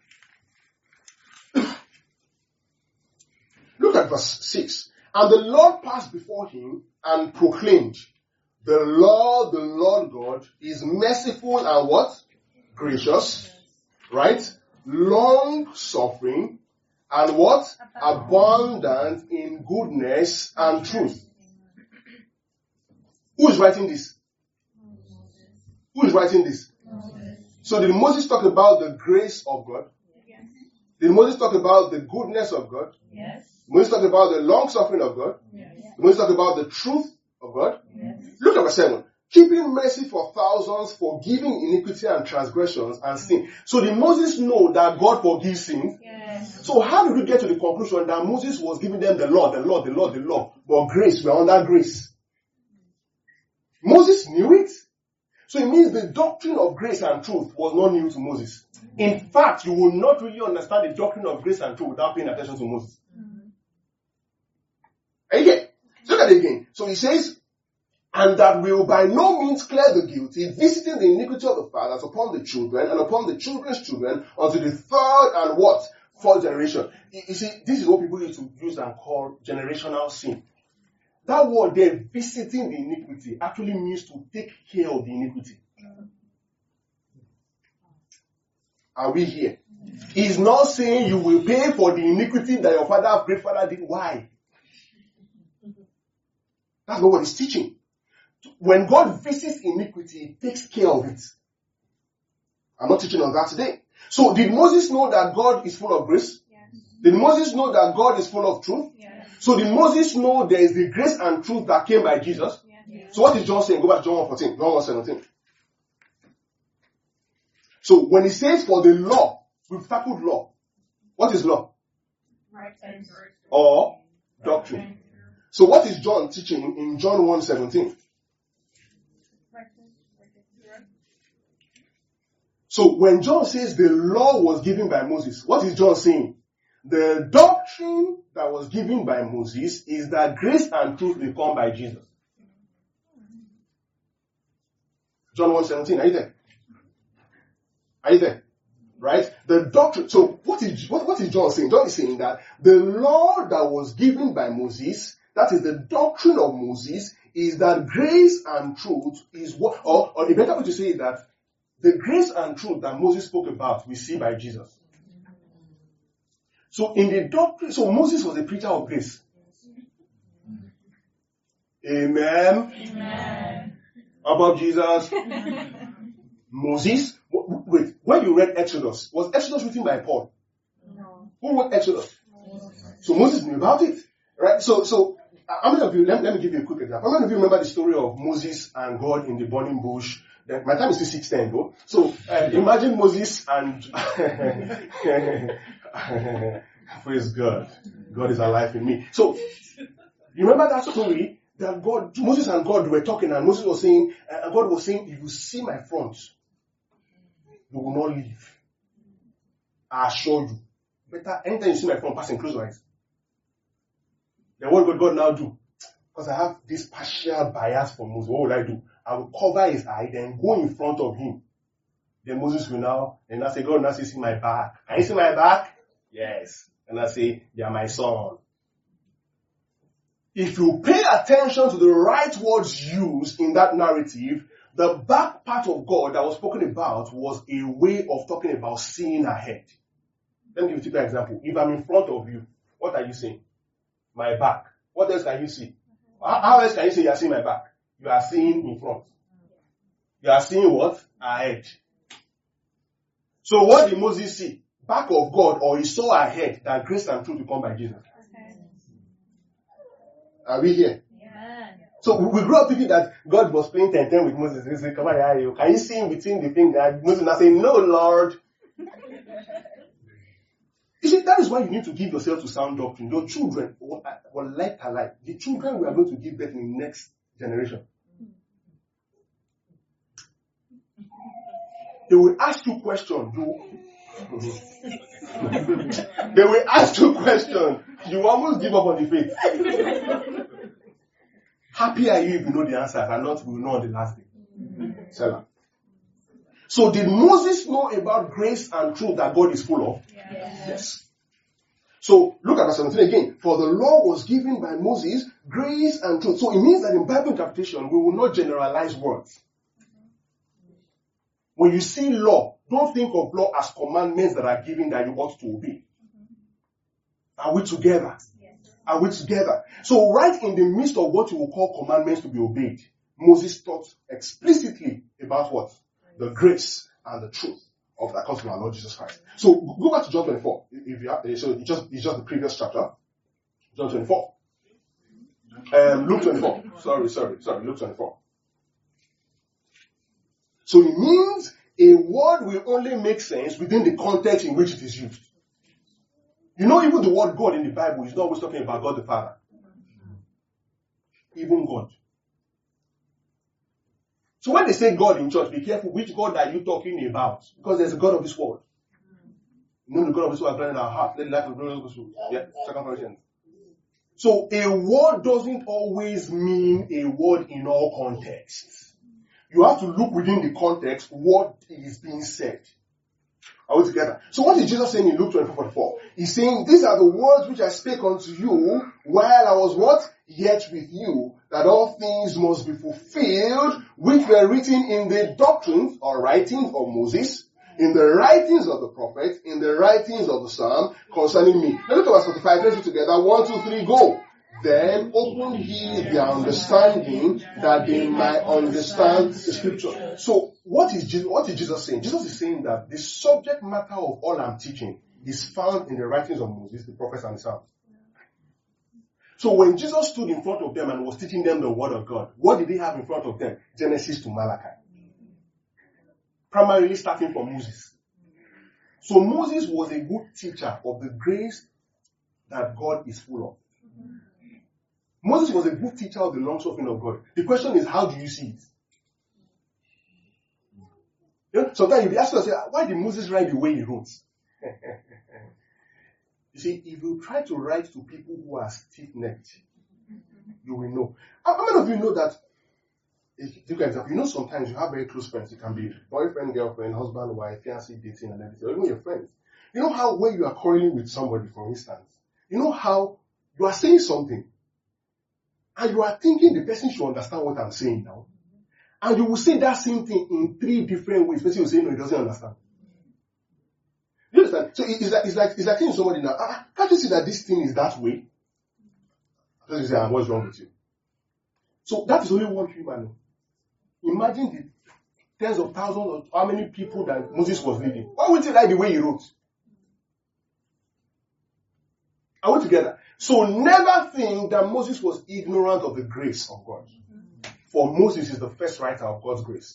Look at verse six. And the Lord passed before him and proclaimed, the Lord, the Lord God, is merciful and what? Gracious. Right? Long suffering and what? Abundant in goodness and truth. Who is writing this? Who is writing this? So did Moses talk about the grace of God? Yes. Did Moses talk about the goodness of God? Yes. Did Moses talk about the long suffering of God? Yes. Did Moses talk about the truth of God? Yes. Look at verse seven. Keeping mercy for thousands, forgiving iniquity and transgressions and sin. So did Moses know that God forgives sins? Yes. So how did we get to the conclusion that Moses was giving them the law, the law, the law, the law, but grace, we are under grace? Moses knew it. So it means the doctrine of grace and truth was not new to Moses. In fact, you will not really understand the doctrine of grace and truth without paying attention to Moses. Mm-hmm. Again, look at it again. So he says, and that will by no means clear the guilty, visiting the iniquity of the fathers upon the children and upon the children's children unto the third and what? Fourth generation. You see, this is what people used to use and call generational sin. That word there, visiting the iniquity, actually means to take care of the iniquity. Are we here? He's not saying you will pay for the iniquity that your father, great father did. Why? That's not what he's teaching. When God visits iniquity, he takes care of it. I'm not teaching on that today. So did Moses know that God is full of grace? Yes. Did Moses know that God is full of truth? Yes. So did Moses know there is the grace and truth that came by Jesus? Yes. Yes. So what is John saying? Go back to John one fourteen, John one seventeen. So when he says for the law, we've tackled law. What is law? Right. Or doctrine. So what is John teaching in John one seventeen? So when John says the law was given by Moses, what is John saying? The doctrine that was given by Moses is that grace and truth will come by Jesus. John one seventeen, are you there? Are you there? Right? The doctrine, so what is, what, what is John saying? John is saying that the law that was given by Moses, that is the doctrine of Moses, is that grace and truth is what, or, or the better way to say is that the grace and truth that Moses spoke about, we see by Jesus. So in the doctrine, so Moses was a preacher of grace. Amen. Amen. About Jesus. Moses, wait, when you read Exodus, was Exodus written by Paul? No. Who wrote Exodus? So Moses knew about it. Right? So, so how many of you, let, let me give you a quick example. How many of you remember the story of Moses and God in the burning bush? My time is still six ten though. So uh, imagine Moses and praise God. God is alive in me. So you remember that story that God, Moses and God were talking, and Moses was saying, uh, God was saying, if you see my front, you will not leave. I assure you. Better anytime you see my front, pass and close your eyes. Then what would God now do? Because I have this partial bias for Moses. What will I do? I will cover his eye, then go in front of him. Then Moses will now, and I say, God now say, see my back. Can you see my back? Yes. And I say, you are my son. If you pay attention to the right words used in that narrative, the back part of God that was spoken about was a way of talking about seeing ahead. Let me give you an example. If I'm in front of you, what are you seeing? My back. What else can you see? How else can you say you are seeing my back? You are seeing in front. You are seeing what? Ahead. So what did Moses see? Back of God, or he saw ahead that grace and truth will come by Jesus. Okay. Are we here? Yeah. So we grew up thinking that God was playing ten ten with Moses. He said, come on, yeah, you. Can you see in between the thing that Moses now saying, no, Lord. You see, that is why you need to give yourself to sound doctrine. Your children, will like alike. The children we are going to give birth in the next generation. They will ask you questions. You, they will ask you questions. You almost give up on the faith. Happy are you if you know the answers, and not we will know on the last day. Selah. So did Moses know about grace and truth that God is full of? Yes. Yes. So look at verse seventeen again. For the law was given by Moses, grace and truth. So it means that in Bible interpretation, we will not generalize words. When you see law, don't think of law as commandments that are given that you ought to obey. Are we together? Yes. Are we together? So right in the midst of what you will call commandments to be obeyed, Moses taught explicitly about what? The grace and the truth of that comes from our Lord Jesus Christ. So go back to John twenty-four. If you have, so it's just, it's just the previous chapter. John twenty-four. Um, Luke twenty-four. Sorry, sorry, sorry. Luke twenty-four. So it means a word will only make sense within the context in which it is used. You know, even the word God in the Bible is not always talking about God the Father. Even God. So when they say God in church, be careful which God are you talking about. Because there's a God of this world. You know the God of this world planted in our heart. Let life be. Yeah, Second Corinthians. So a word doesn't always mean a word in all contexts. You have to look within the context what is being said. Are we together? So what is Jesus saying in Luke twenty-four forty-four? He's saying, these are the words which I spake unto you while I was what? Yet with you, that all things must be fulfilled, which were written in the doctrines or writings of Moses, in the writings of the prophets, in the writings of the Psalm concerning me. Now look at verse forty-five. Let's do together. One, two, three, go. Then opened he their understanding that they might understand the scripture. So what is Jesus, what is Jesus saying? Jesus is saying that the subject matter of all I'm teaching is found in the writings of Moses, the prophets, and the Psalms. So when Jesus stood in front of them and was teaching them the word of God, what did he have in front of them? Genesis to Malachi. primarily starting from Moses. So Moses was a good teacher of the grace that God is full of. Moses was a good teacher of the long suffering of God. The question is, how do you see it? You know, sometimes you ask yourself, why did Moses write the way he wrote? You see, if you try to write to people who are stiff-necked, you will know. How many of you know that? You know, sometimes you have very close friends. It can be boyfriend, girlfriend, husband, wife, fiancé, dating, and everything, or even your friends. You know how when you are quarreling with somebody, for instance, you know how you are saying something, and you are thinking the person should understand what I'm saying now, and you will say that same thing in three different ways. The person will say, no, he doesn't understand. You understand? So it's like it's like it's like saying to somebody now, ah, can't you see that this thing is that way? So you say, ah, what's wrong with you? So that is only one human. Imagine the tens of thousands of how many people that Moses was leading. Why would he write the way he wrote? Are we together? So never think that Moses was ignorant of the grace of God. For Moses is the first writer of God's grace.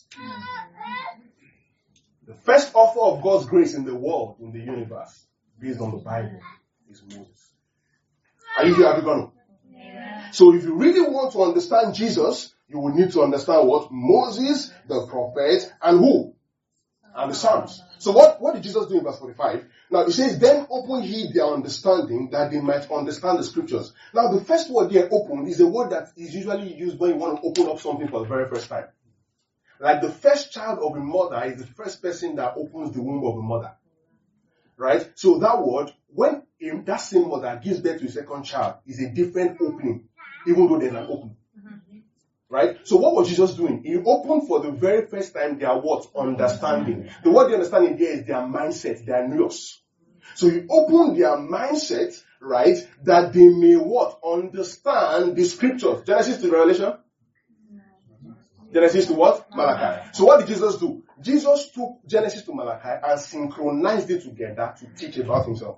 The first author of God's grace in the world, in the universe, based on the Bible, is Moses. Are you here? Have you gone? Yeah. So if you really want to understand Jesus, you will need to understand what? Moses, the prophet, and who? And the Psalms. So what, what did Jesus do in verse forty-five? Now it says, then open ye their understanding that they might understand the scriptures. Now the first word here, open, is a word that is usually used when you want to open up something for the very first time. Like the first child of a mother is the first person that opens the womb of a mother. Right? So that word, when that same mother gives birth to a second child, is a different opening, even though there's an opening. Right? So what was Jesus doing? He opened for the very first time their what? Understanding. The word they understanding there is their mindset, their nous. So he opened their mindset, right, that they may what? Understand the scriptures. Genesis to Revelation? Genesis to what? Malachi. So what did Jesus do? Jesus took Genesis to Malachi and synchronized it together to teach about himself.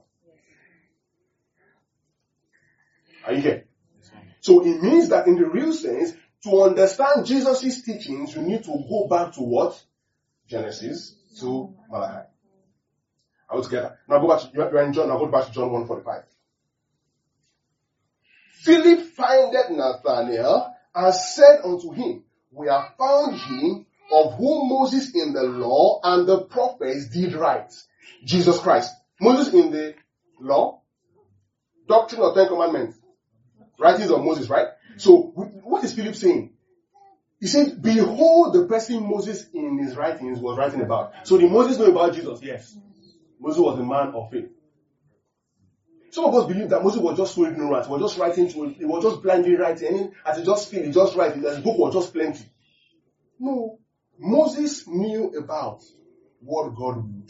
Are you here? So it means that in the real sense, to understand Jesus' teachings, you need to go back to what? Genesis to Malachi. Are we together? Now go back to, you're in John, now go back to John one forty-five. Philip findeth Nathanael and said unto him, we have found him of whom Moses in the law and the prophets did write. Jesus Christ. Moses in the law, doctrine of Ten Commandments, writings of Moses, right? So what is Philip saying? He said, behold the person Moses in his writings was writing about. So did Moses know about Jesus? Yes. Moses was a man of faith. Some of us believe that Moses was just so ignorant. He was just writing, to, he was just blindly writing. And as he just feel, he just write. His book was just plenty. No. Moses knew about what God would do.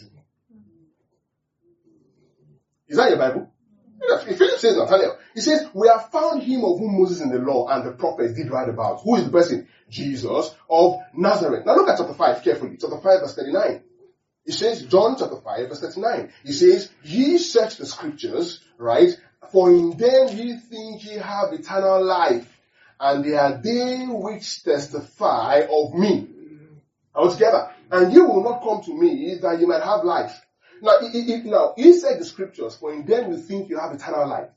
Is that your Bible? If Philip says Nathanael, he says, we have found him of whom Moses in the law and the prophets did write about. Who is the person? Jesus of Nazareth. Now look at chapter five carefully. Chapter five verse thirty-nine. It says, John chapter five verse thirty-nine. It says, ye search the scriptures, right? For in them ye think ye have eternal life, and they are they which testify of me. All together. And ye will not come to me that ye might have life. Now, it, it, now, he said the scriptures, for in them you think you have eternal life.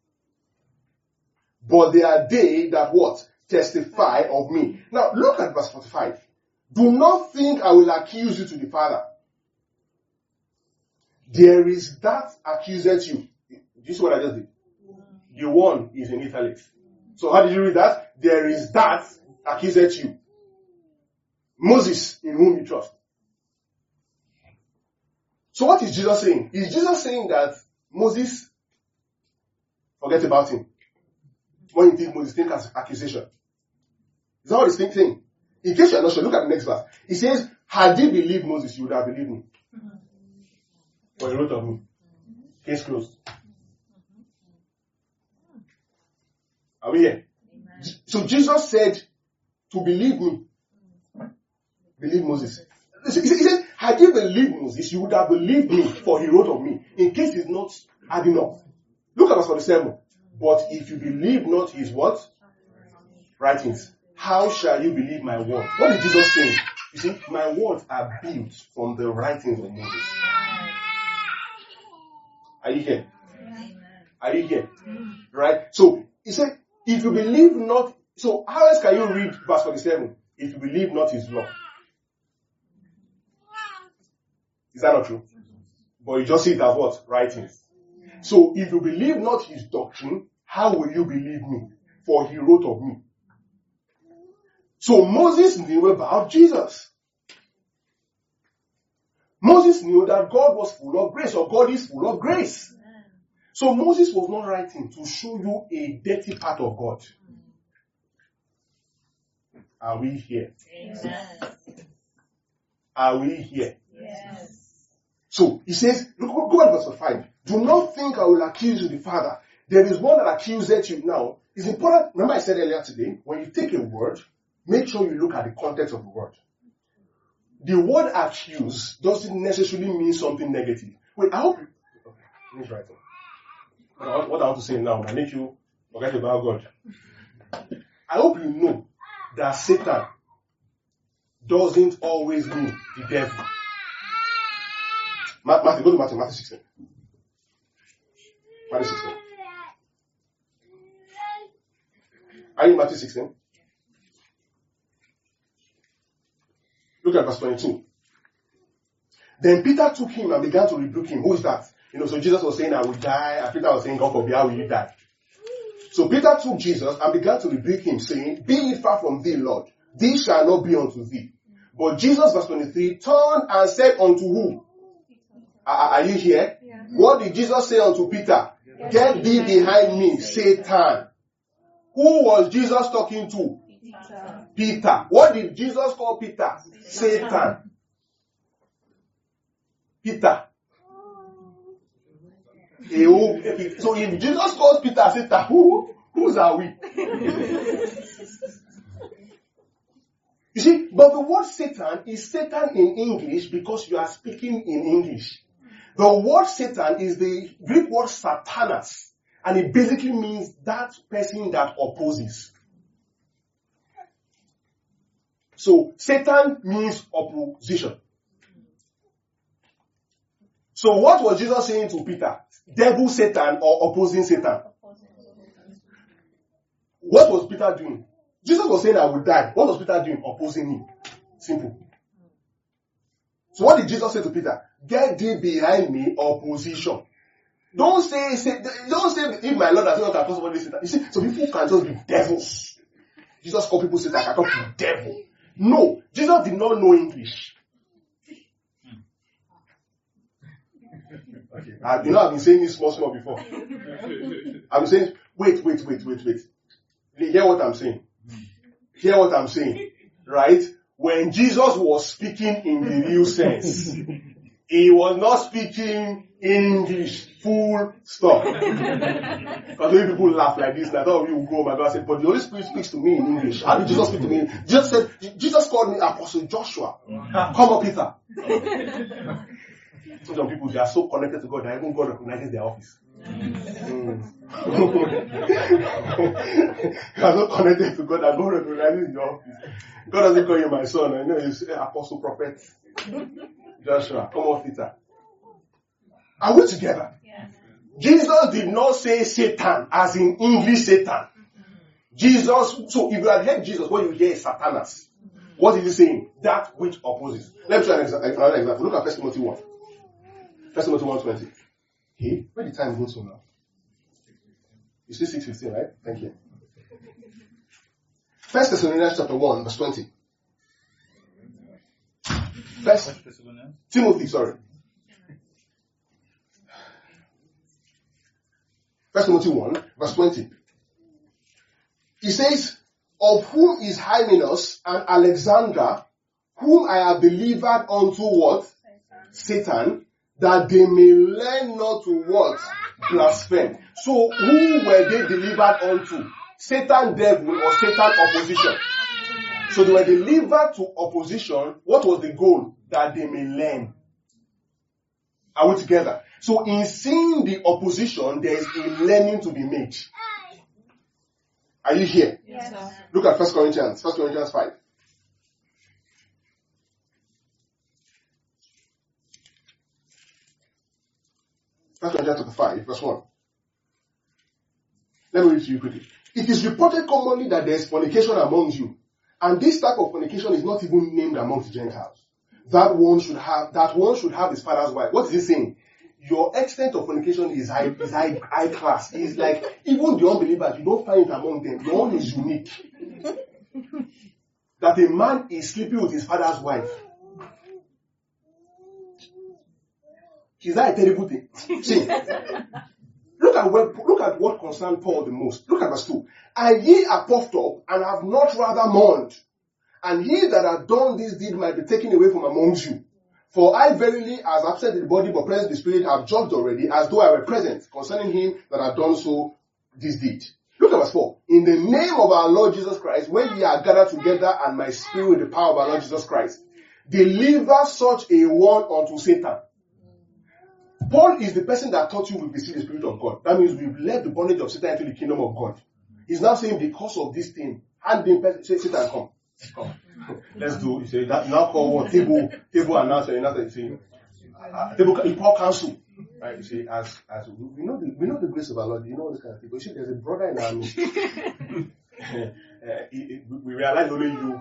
But they are they that what? Testify of me. Now, look at verse forty-five. Do not think I will accuse you to the Father. There is that accuseth you. This is what I just did. The one is in italics. So how did you read that? There is that accuseth you. Moses, in whom you trust. So what is Jesus saying? Is Jesus saying that Moses, forget about him? When you think Moses, think as accusation. Is that what he's saying? In case you are not sure, look at the next verse. He says, had you believed Moses, you would have believed me. For he wrote of me. Case closed. Are we here? So Jesus said, to believe me, believe Moses. He said, had you believed Moses, you would have believed me, for he wrote of me. In case it's not adding up. Look at verse forty-seven. But if you believe not his what? Writings. How shall you believe my word? What is Jesus saying? You see, my words are built from the writings of Moses. Are you here? Are you here? Right? So, he said, if you believe not, so how else can you read verse forty-seven? If you believe not his law. Is that not true? But you just see it as what? Writings. So, if you believe not his doctrine, how will you believe me? For he wrote of me. So, Moses knew about Jesus. Moses knew that God was full of grace, or God is full of grace. So Moses was not writing to show you a dirty part of God. Are we here? Amen. Are we here? Yes. So he says, look, go at verse five. Do not think I will accuse you the Father. There is one that accuses you now. It's important. Remember I said earlier today, when you take a word, make sure you look at the context of the word. The word accuse doesn't necessarily mean something negative. Wait, I hope you... Okay, let me try it. What I want to say now might make you forget about God. I hope you know that Satan doesn't always mean the devil. Matthew, go to Matthew, Matthew sixteen. Matthew sixteen. Are you in Matthew sixteen? Look at verse twenty-two. Then Peter took him and began to rebuke him. Who is that? You know, so Jesus was saying, I will die. And Peter was saying, God forbid, how will you die? So Peter took Jesus and began to rebuke him, saying, Be it far from thee, Lord. This shall not be unto thee. But Jesus, verse twenty-three, turned and said unto who? Are, are you here? Yeah. What did Jesus say unto Peter? Yeah. Get thee behind me, Satan. Who was Jesus talking to? Peter. Peter. What did Jesus call Peter? Satan. Satan. Peter. So if Jesus calls Peter Satan, who, whose are we? You see, but the word Satan is Satan in English because you are speaking in English. The word Satan is the Greek word Satanas, and it basically means that person that opposes. So Satan means opposition. So what was Jesus saying to Peter? Devil Satan or opposing Satan? What was Peter doing? Jesus was saying I will die. What was Peter doing? Opposing him. Simple. So what did Jesus say to Peter? Get thee behind me, opposition. Don't say, say don't say if my Lord has not called somebody Satan. You see, so people can just be devils. Jesus called people Satan, I call you devil. No, Jesus did not know English. Okay. I, you know, I've been saying this small, small before. I've been saying, wait, wait, wait, wait, wait. Hear what I'm saying. Hear what I'm saying. Right? When Jesus was speaking in the real sense, he was not speaking English, full stop. Because when people laugh like this, and I thought we would go, my God, I said, but the Holy Spirit speaks to me in English. How did Jesus speak to me? Jesus said, Jesus called me Apostle Joshua. Come up, Peter. Some people, they are so connected to God that even God recognizes their office. Mm. You are so connected to God that God recognizes your office. God doesn't call you my son. I know he's Apostle Prophet Joshua. Come on, Peter. Are we together? Yes. Jesus did not say Satan as in English Satan. Mm-hmm. Jesus, so if you had heard Jesus, what you hear is Satanas. Mm-hmm. What is he saying? That which opposes. Let me show you another example. Look at First Timothy one. First Timothy one twenty. Hey, where did time go to now? You see six fifteen, right? Thank you. First Thessalonians chapter one, verse twenty. First Timothy, sorry. First Timothy one, verse twenty. He says, of whom is Hymenaeus and Alexander, whom I have delivered unto what? Satan, that they may learn not to what? Blaspheme. So who were they delivered unto? Satan devil or Satan opposition? So they were delivered to opposition. What was the goal? That they may learn. Are we together? So in seeing the opposition, there is a learning to be made. Are you here? Yes, sir. Look at First Corinthians, First Corinthians five. First Corinthians chapter five, verse one. Let me read to you quickly. It is reported commonly that there is fornication among you, and this type of fornication is not even named amongst the Gentiles. That one should have that one should have his father's wife. What is he saying? Your extent of fornication is high, is high, high class. It's like even the unbelievers, you don't find it among them. Your own is unique. That a man is sleeping with his father's wife. Is that a terrible thing? See, look at what look at what concerned Paul the most. Look at verse two. And ye are puffed up and have not rather mourned. And he that hath done this deed might be taken away from amongst you. For I verily, as absent in the body but present in the spirit, have judged already, as though I were present, concerning him that hath done so this deed. Look at verse four. In the name of our Lord Jesus Christ, when ye are gathered together, and my spirit with the power of our Lord Jesus Christ, deliver such a one unto Satan. Paul is the person that taught you we've received the Spirit of God. That means we've left the bondage of Satan into the kingdom of God. He's now saying because of this thing, hand the say, Satan, come. Come. Let's do it. Say that now call one table, table announcer, another saying, uh, table, Paul council. Right? You see, as, as we know the, we know the grace of our Lord, you know this kind of people. You see, there's a brother in our midst. uh, it, it, we realize only you.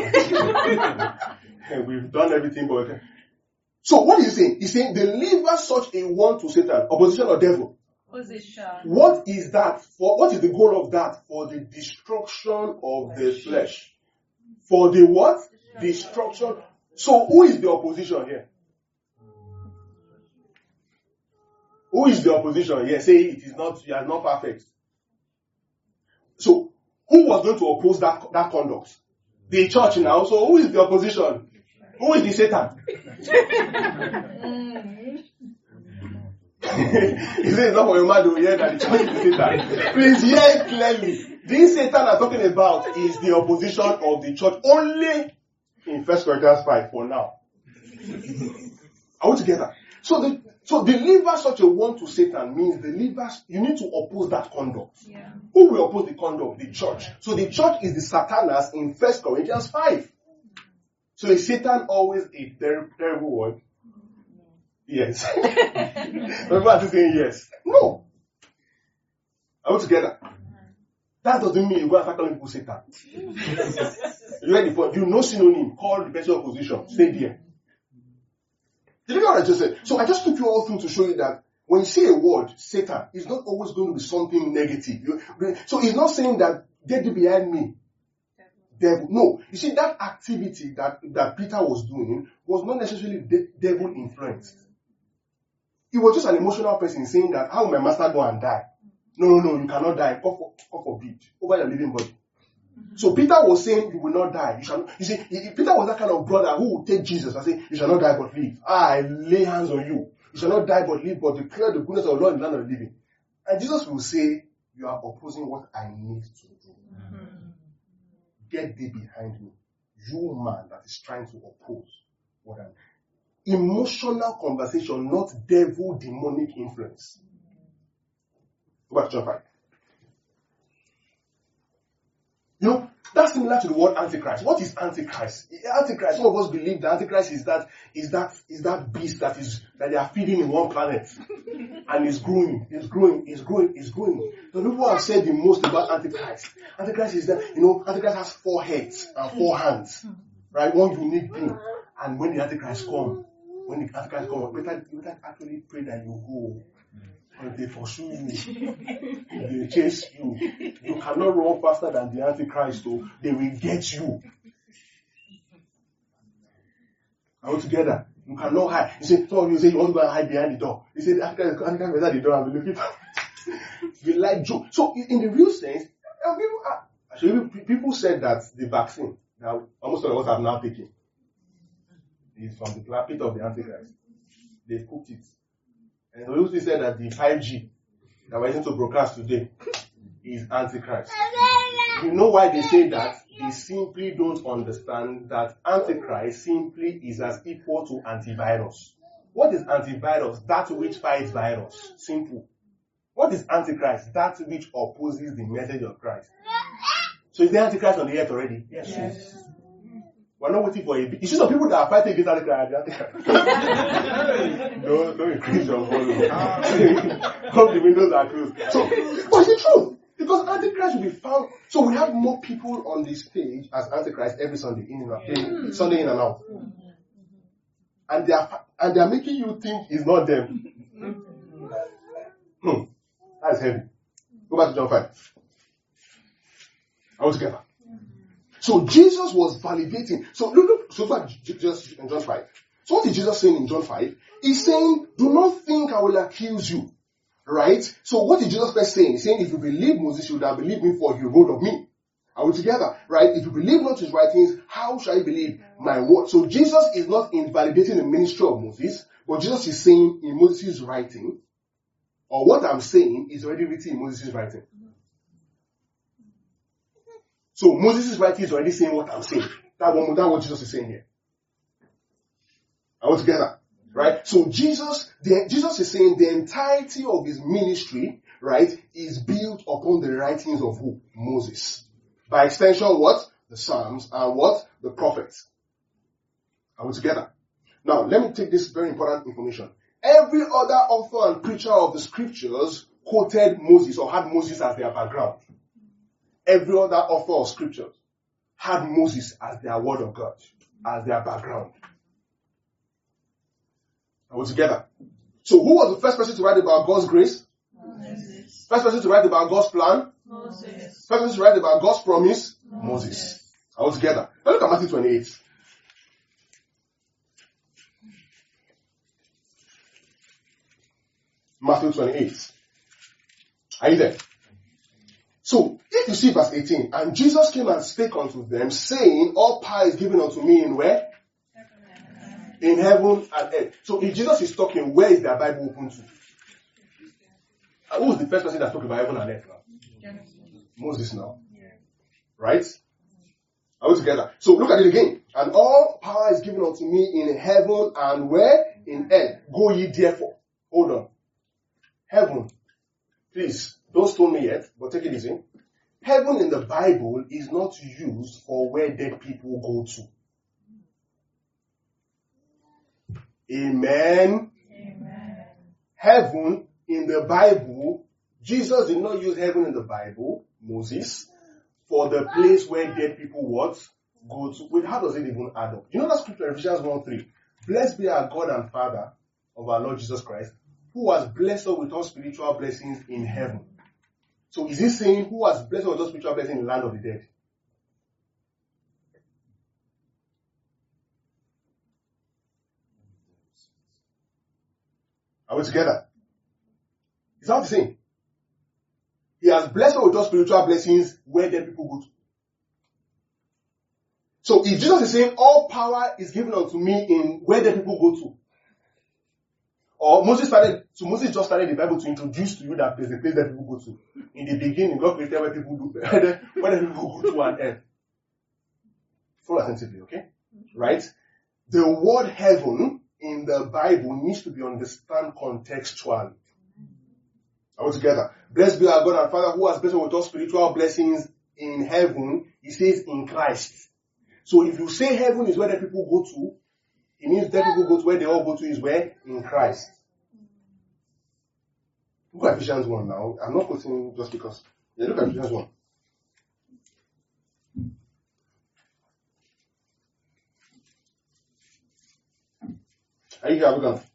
We've done everything, but okay. So what is he saying? He's saying, deliver such a one to Satan, opposition or devil. Position. What is that for? What is the goal of that? For the destruction of the flesh. For the what? Destruction. So who is the opposition here? Who is the opposition here? Say it is not, you are not perfect. So who was going to oppose that, that conduct? The church now. So who is the opposition? Who is the Satan? He says it's not for your man to hear that the church is the Satan. Please hear it clearly. This Satan I'm talking about is the opposition of the church only in First Corinthians five for now. Are we together? So the so deliver such a one to Satan means deliver, you need to oppose that conduct. Yeah. Who will oppose the conduct? The church. So the church is the Satanas in First Corinthians five. So is Satan always a ter- terrible word? Yes. Everybody saying yes. No. Are we together? That doesn't mean you go and start calling people Satan. You ready for you know synonym, call the person opposition. Stay there. Did you know what I just said? So I just took you all through to show you that when you say a word, Satan, it's not always going to be something negative. You, so he's not saying that get thee behind me. Devil. No. You see, that activity that, that Peter was doing was not necessarily de- devil influenced. He was just an emotional person saying that, how will my master go and die? No, no, no, you cannot die. God, for, God forbid. Over your living body. Mm-hmm. So Peter was saying, you will not die. You shall. You see, Peter was that kind of brother who would take Jesus and say, you shall not die but live. Ah, I lay hands on you. You shall not die but live, but declare the goodness of the Lord in the land of the living. And Jesus will say, you are opposing what I need to do. Mm-hmm. Get thee behind me. You man that is trying to oppose what I'm. Emotional conversation, not devil demonic influence. Go back to John five. You know, that's similar to the word Antichrist. What is Antichrist? Antichrist, some of us believe that Antichrist is that is that is that beast that is that they are feeding in one planet and is growing, is growing, is growing, is growing. The people have said the most about Antichrist. Antichrist is that, you know, Antichrist has four heads and four hands. Right? One unique thing. And when the Antichrist comes, when the Antichrist comes, better, better actually pray that you go. And they pursue you. They chase you. You cannot run faster than the Antichrist, so they will get you. Are we together? You cannot hide. You say, some of you say you want to go and hide behind the door. You say the Antichrist is behind the door and be looking for you like joke. So in the real sense, people, actually, people said that the vaccine that almost all of us have now taken is from the pit of the Antichrist. They cooked it. And we also said that the five G that we're using to broadcast today is Antichrist. You know why they say that? They simply don't understand that Antichrist simply is as equal to antivirus. What is antivirus? That which fights virus. Simple. What is Antichrist? That which opposes the message of Christ. So is the Antichrist on the earth already? Yes. yes. We're not waiting for a big. You see some people that are fighting against Antichrist. don't, don't increase your volume. All the windows are closed. So, but it's the truth. Because Antichrist will be found. So we have more people on the stage as Antichrist every Sunday, in and out, mm. Sunday in and out. Mm. And they are and they are making you think it's not them. Hmm. That's heavy. Go back to John five. All together. So Jesus was validating. So look, look so far just in John five. So what is Jesus saying in John five? He's saying, do not think I will accuse you. Right? So what is Jesus Christ saying? He's saying, if you believe Moses, you would have believed me, for he wrote of me. Are we together? Right? If you believe not his writings, how shall you believe my word? So Jesus is not invalidating the ministry of Moses, but Jesus is saying in Moses' writing, or what I'm saying is already written in Moses' writing. So Moses' writing is already saying what I'm saying. That one, that's what Jesus is saying here. Are we together? Right? So Jesus, the, Jesus is saying the entirety of his ministry, right, is built upon the writings of who? Moses. By extension, what? The Psalms and what? The prophets. Are we together? Now, let me take this very important information. Every other author and preacher of the scriptures quoted Moses or had Moses as their background. Every other author of scriptures had Moses as their word of God, as their background. Are we together? So who was the first person to write about God's grace? Moses. First person to write about God's plan? Moses. First person to write about God's promise? Moses. Moses. Are we together? Now look at Matthew twenty-eight. Matthew twenty-eight. Are you there? So, if you see verse eighteen, and Jesus came and spake unto them, saying, all power is given unto me in where? In heaven and earth. So if Jesus is talking, where is their Bible open to? And who was the first person that talked about heaven and earth now? Moses now. Right? Are we together? So look at it again. And all power is given unto me in heaven and where? In earth. Go ye therefore. Hold on. Heaven. Please, don't stone me yet, but take it easy. Heaven in the Bible is not used for where dead people go to. Amen. Amen. Heaven in the Bible, Jesus did not use heaven in the Bible, Moses, for the place where dead people what? Go to. Wait, how does it even add up? You know that scripture, Ephesians one three. Blessed be our God and Father of our Lord Jesus Christ, who has blessed us with all spiritual blessings in heaven. So is he saying who has blessed us with all spiritual blessings in the land of the dead? Are we together? Is that what he's saying? He has blessed us with all spiritual blessings where dead people go to. So if Jesus is saying all power is given unto me in where dead people go to, or Moses started, so Moses just started the Bible to introduce to you that there's a place that people go to. In the beginning, God created where people do, where dead people go to and earth. Follow attentively, okay? Right? The word heaven in the Bible needs to be understood contextually. Are we together? Blessed be our God and Father who has blessed us with all spiritual blessings in heaven. He says in Christ. So if you say heaven is where the people go to, it means that people go to where they all go to is where? In Christ. Look at Ephesians one now. I'm not quoting just because. Yeah, look at Ephesians one. Are you here? Look at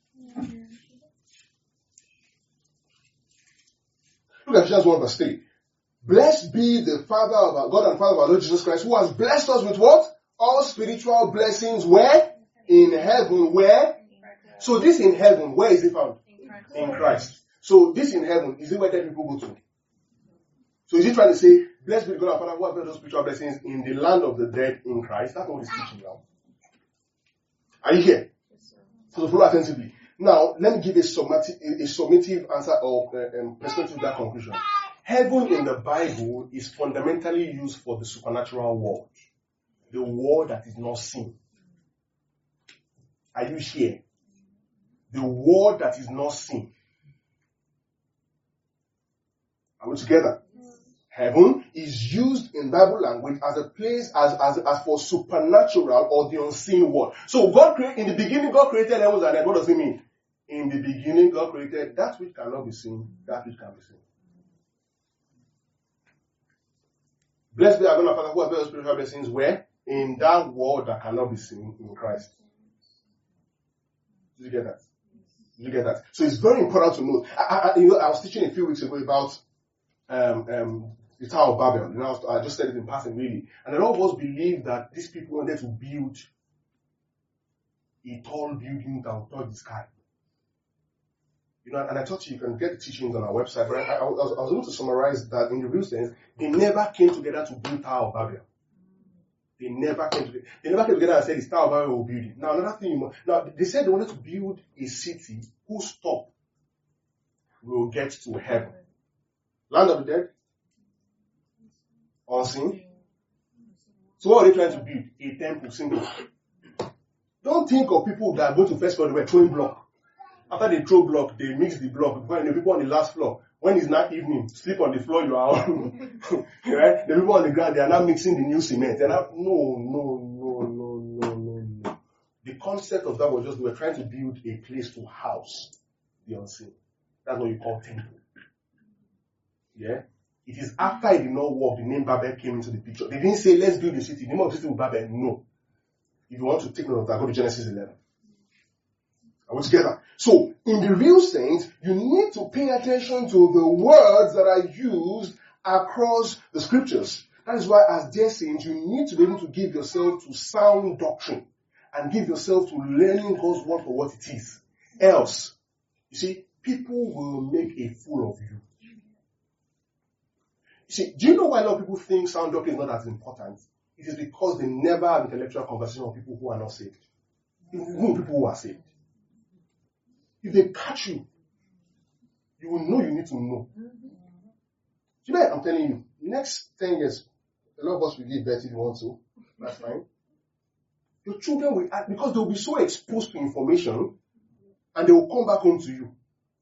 Look at Ephesians one verse three. Blessed be the Father of our God and Father of our Lord Jesus Christ, who has blessed us with what? All spiritual blessings where? In heaven, where? So this in heaven, where is it found? In Christ. So this in heaven, is it where dead people go to? So is he trying to say, blessed be the God and Father who has blessed those spiritual blessings in the land of the dead in Christ? That's what he's teaching now. Are you here? So follow attentively. Now, let me give a summative, a summative answer or uh, um, perspective to that conclusion. Heaven in the Bible is fundamentally used for the supernatural world. The world that is not seen. Are you here? The world that is not seen. Are we together? Heaven is used in Bible language as a place as, as, as for supernatural or the unseen world. So God created, in the beginning, God created heavens and earth. What does it mean? In the beginning, God created that which cannot be seen, that which can be seen. Blessed be our God and Father who has made us spiritual blessings where? In that world that cannot be seen in Christ. Did you get that? Did you get that? So it's very important to note. I, I, you know, I was teaching a few weeks ago about um, um, the Tower of Babel. You know, I just said it in passing, really. And a lot of us believe that these people wanted to build a tall building that will touch the sky. You know, and I thought you can get the teachings on our website, but I, I, was, I was able to summarize that in the real sense, they never came together to build Tower of Babel. They never came together. They never came together and said, "It's Tower of Babel will build it." Now, another thing, you know, now they said they wanted to build a city whose top will get to heaven. Land of the dead, unseen. So what are they trying to build? A temple, simple. Don't think of people that are going to first floor, they were throwing block. After they throw block, they mix the block. When the people on the last floor, when it's not evening, sleep on the floor you are on. Right? The people on the ground, they are now mixing the new cement. They're not, no, no, no, no, no, no, no. The concept of that was just, they were trying to build a place to house the unseen. That's what you call temple. Yeah? It is after it did not work, the name Babel came into the picture. They didn't say, let's build a city. The name of the city was Babel. No. If you want to take note of that, go to Genesis eleven. Are we together? So, in the real sense, you need to pay attention to the words that are used across the scriptures. That is why, as dear saints, you need to be able to give yourself to sound doctrine and give yourself to learning God's word for what it is. Else, you see, people will make a fool of you. You see, do you know why a lot of people think sound doctrine is not as important? It is because they never have intellectual conversation with people who are not saved. Even people who are saved. If they catch you, you will know you need to know. You know, I'm telling you, next ten years, a lot of us will give birth if you want to. That's fine. Your children will act because they will be so exposed to information and they will come back home to you.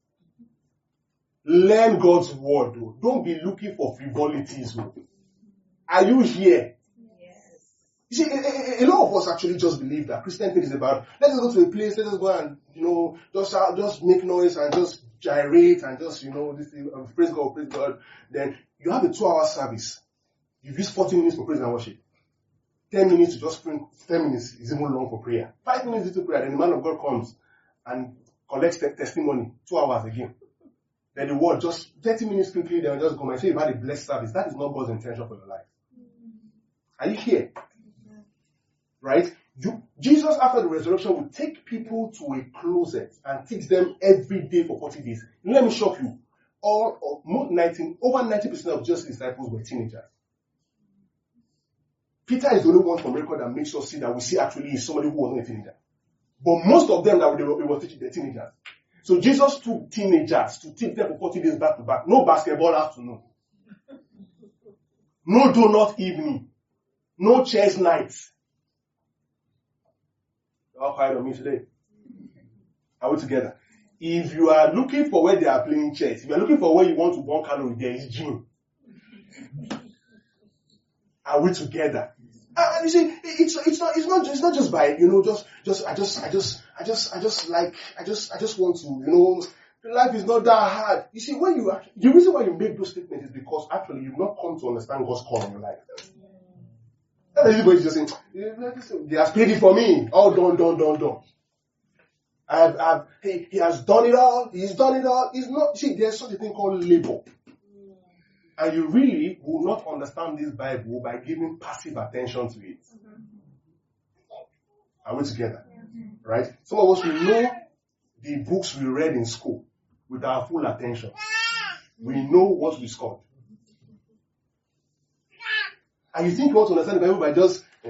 Learn God's word, though. Don't be looking for frivolities. Though. Are you here? You see, a, a, a lot of us actually just believe that Christian faith is about, let's go to a place, let's go and, you know, just uh, just make noise and just gyrate and just, you know, this thing, um, praise God, praise God. Then you have a two-hour service. You've used forty minutes for praise and worship. ten minutes to just pray. ten minutes is even long for prayer. five minutes into prayer, then the man of God comes and collects te- testimony. Two hours again. Then the word, just thirty minutes quickly, then just go and say you've had a blessed service. That is not God's intention for your life. Are you here? Right? You, Jesus, after the resurrection, will take people to a closet and teach them every day for forty days. Let me shock you. All of, ninety, over ninety percent of Jesus' disciples were teenagers. Peter is the only one from record that makes us see that we see actually is somebody who wasn't a teenager. But most of them that they were, they were teaching, they're teenagers. So Jesus took teenagers to teach them for forty days back to back. No basketball afternoon. No donut evening. No chess nights. All quiet on me today. Are we together? If you are looking for where they are playing chess, if you are looking for where you want to burn calories, there is gym. Are we together? Uh, you see, it's it's not it's not it's not just by you know just just I just I just I just I just like I just I just want to you know life is not that hard. You see, when you the reason why you make those statements is because actually you've not come to understand God's call in your life. Everybody's just saying, he has paid it for me. All done, done, done, done. I've, I've, he, he has done it all. He's done it all. He's not, see, there's such a thing called labor. And you really will not understand this Bible by giving passive attention to it. Are we together? Right? Some of us will know the books we read in school with our full attention. We know what we scored. And you think you want to understand the Bible by just, uh,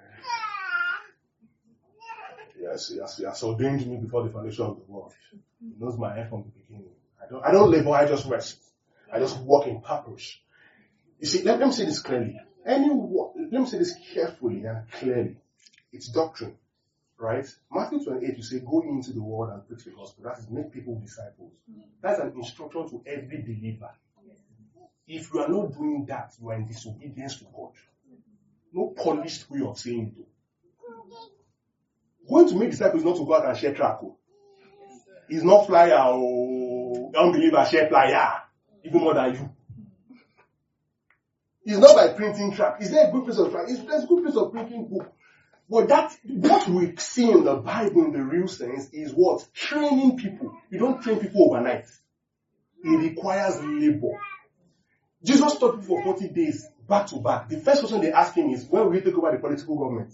yes, yes, he has ordained me before the foundation of the world. He knows my end from the beginning. I don't, I don't labor, I just rest. I just walk in purpose. You see, let, let me say this clearly. Any, let me say this carefully and clearly. It's doctrine, right? Matthew twenty-eight, you say, go into the world and preach the gospel. That is, make people disciples. That's an instruction to every believer. If you are not doing that, you are in disobedience to God. No polished way of saying it. Going to make disciples not to go out and share track. It's not flyer or unbeliever share flyer, even more than you. It's not by printing track. Is there a good place of track? Is there a good place of printing book? But that, what we see in the Bible in the real sense is what? Training people. You don't train people overnight. It requires labor. Jesus taught people for forty days, back to back. The first question they ask him is, when will you take over the political government?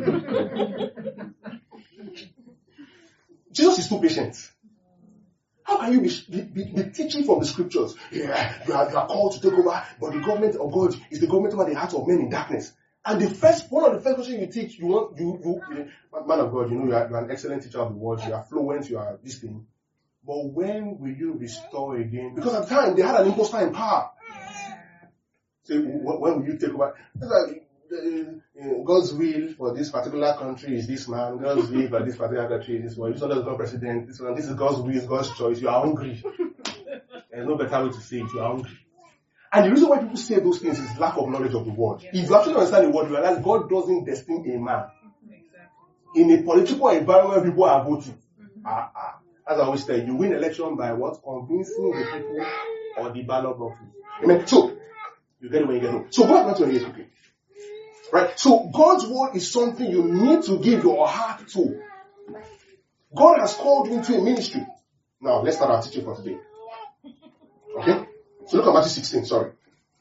Jesus is too patient. How can you be, be, be teaching from the scriptures? Yeah, you are, you are called to take over, but the government of God is the government over the hearts of men in darkness. And the first, one of the first questions you teach, you want, you, you, you man of God, you know, you are, you are an excellent teacher of the word, you are fluent, you are this thing. But when will you restore again? Because at the time, they had an imposter in power. So when will you take over? Like, uh, God's will for this particular country is this man. God's will for this particular country is this one. This one is not president. This one, this is God's will, is God's choice. You are hungry. There's no better way to say it. You are hungry. And the reason why people say those things is lack of knowledge of the word. Yeah. If you actually understand the word, you realize God doesn't destine a man. Exactly. In a political environment, people are voting. Mm-hmm. Ah, ah. As I always say, you win election by what? Convincing the people or the ballot boxes. Amen. So, you get it when you get home. So, God not when He is cooking. Right? So, God's word is something you need to give your heart to. God has called you into a ministry. Now, let's start our teaching for today. Okay? So look at Matthew sixteen, sorry.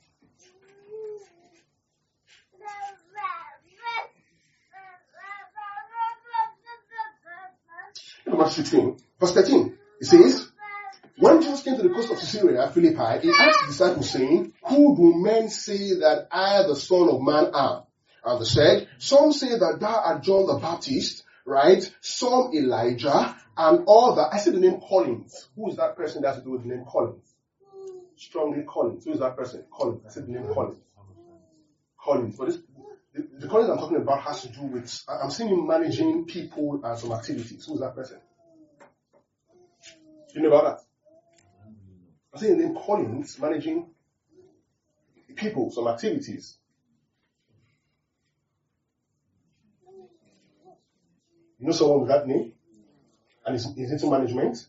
Look at Matthew sixteen, verse thirteen. It says, when Jesus came to the coast of Caesarea Philippi, he asked the disciples, saying, who do men say that I, the Son of Man, am? And they said, some say that thou art John the Baptist, right? Some Elijah, and all that. I said the name Collins. Who is that person that has to do with the name Collins? Strongly Collins. Who is that person? Collins. I said the name Collins. Collins. But this, the, the Collins I'm talking about has to do with, I'm seeing him managing people and some activities. Who is that person? Do you know about that? I'm saying the name Collins managing people, some activities. You know someone with that name? And is, is into management?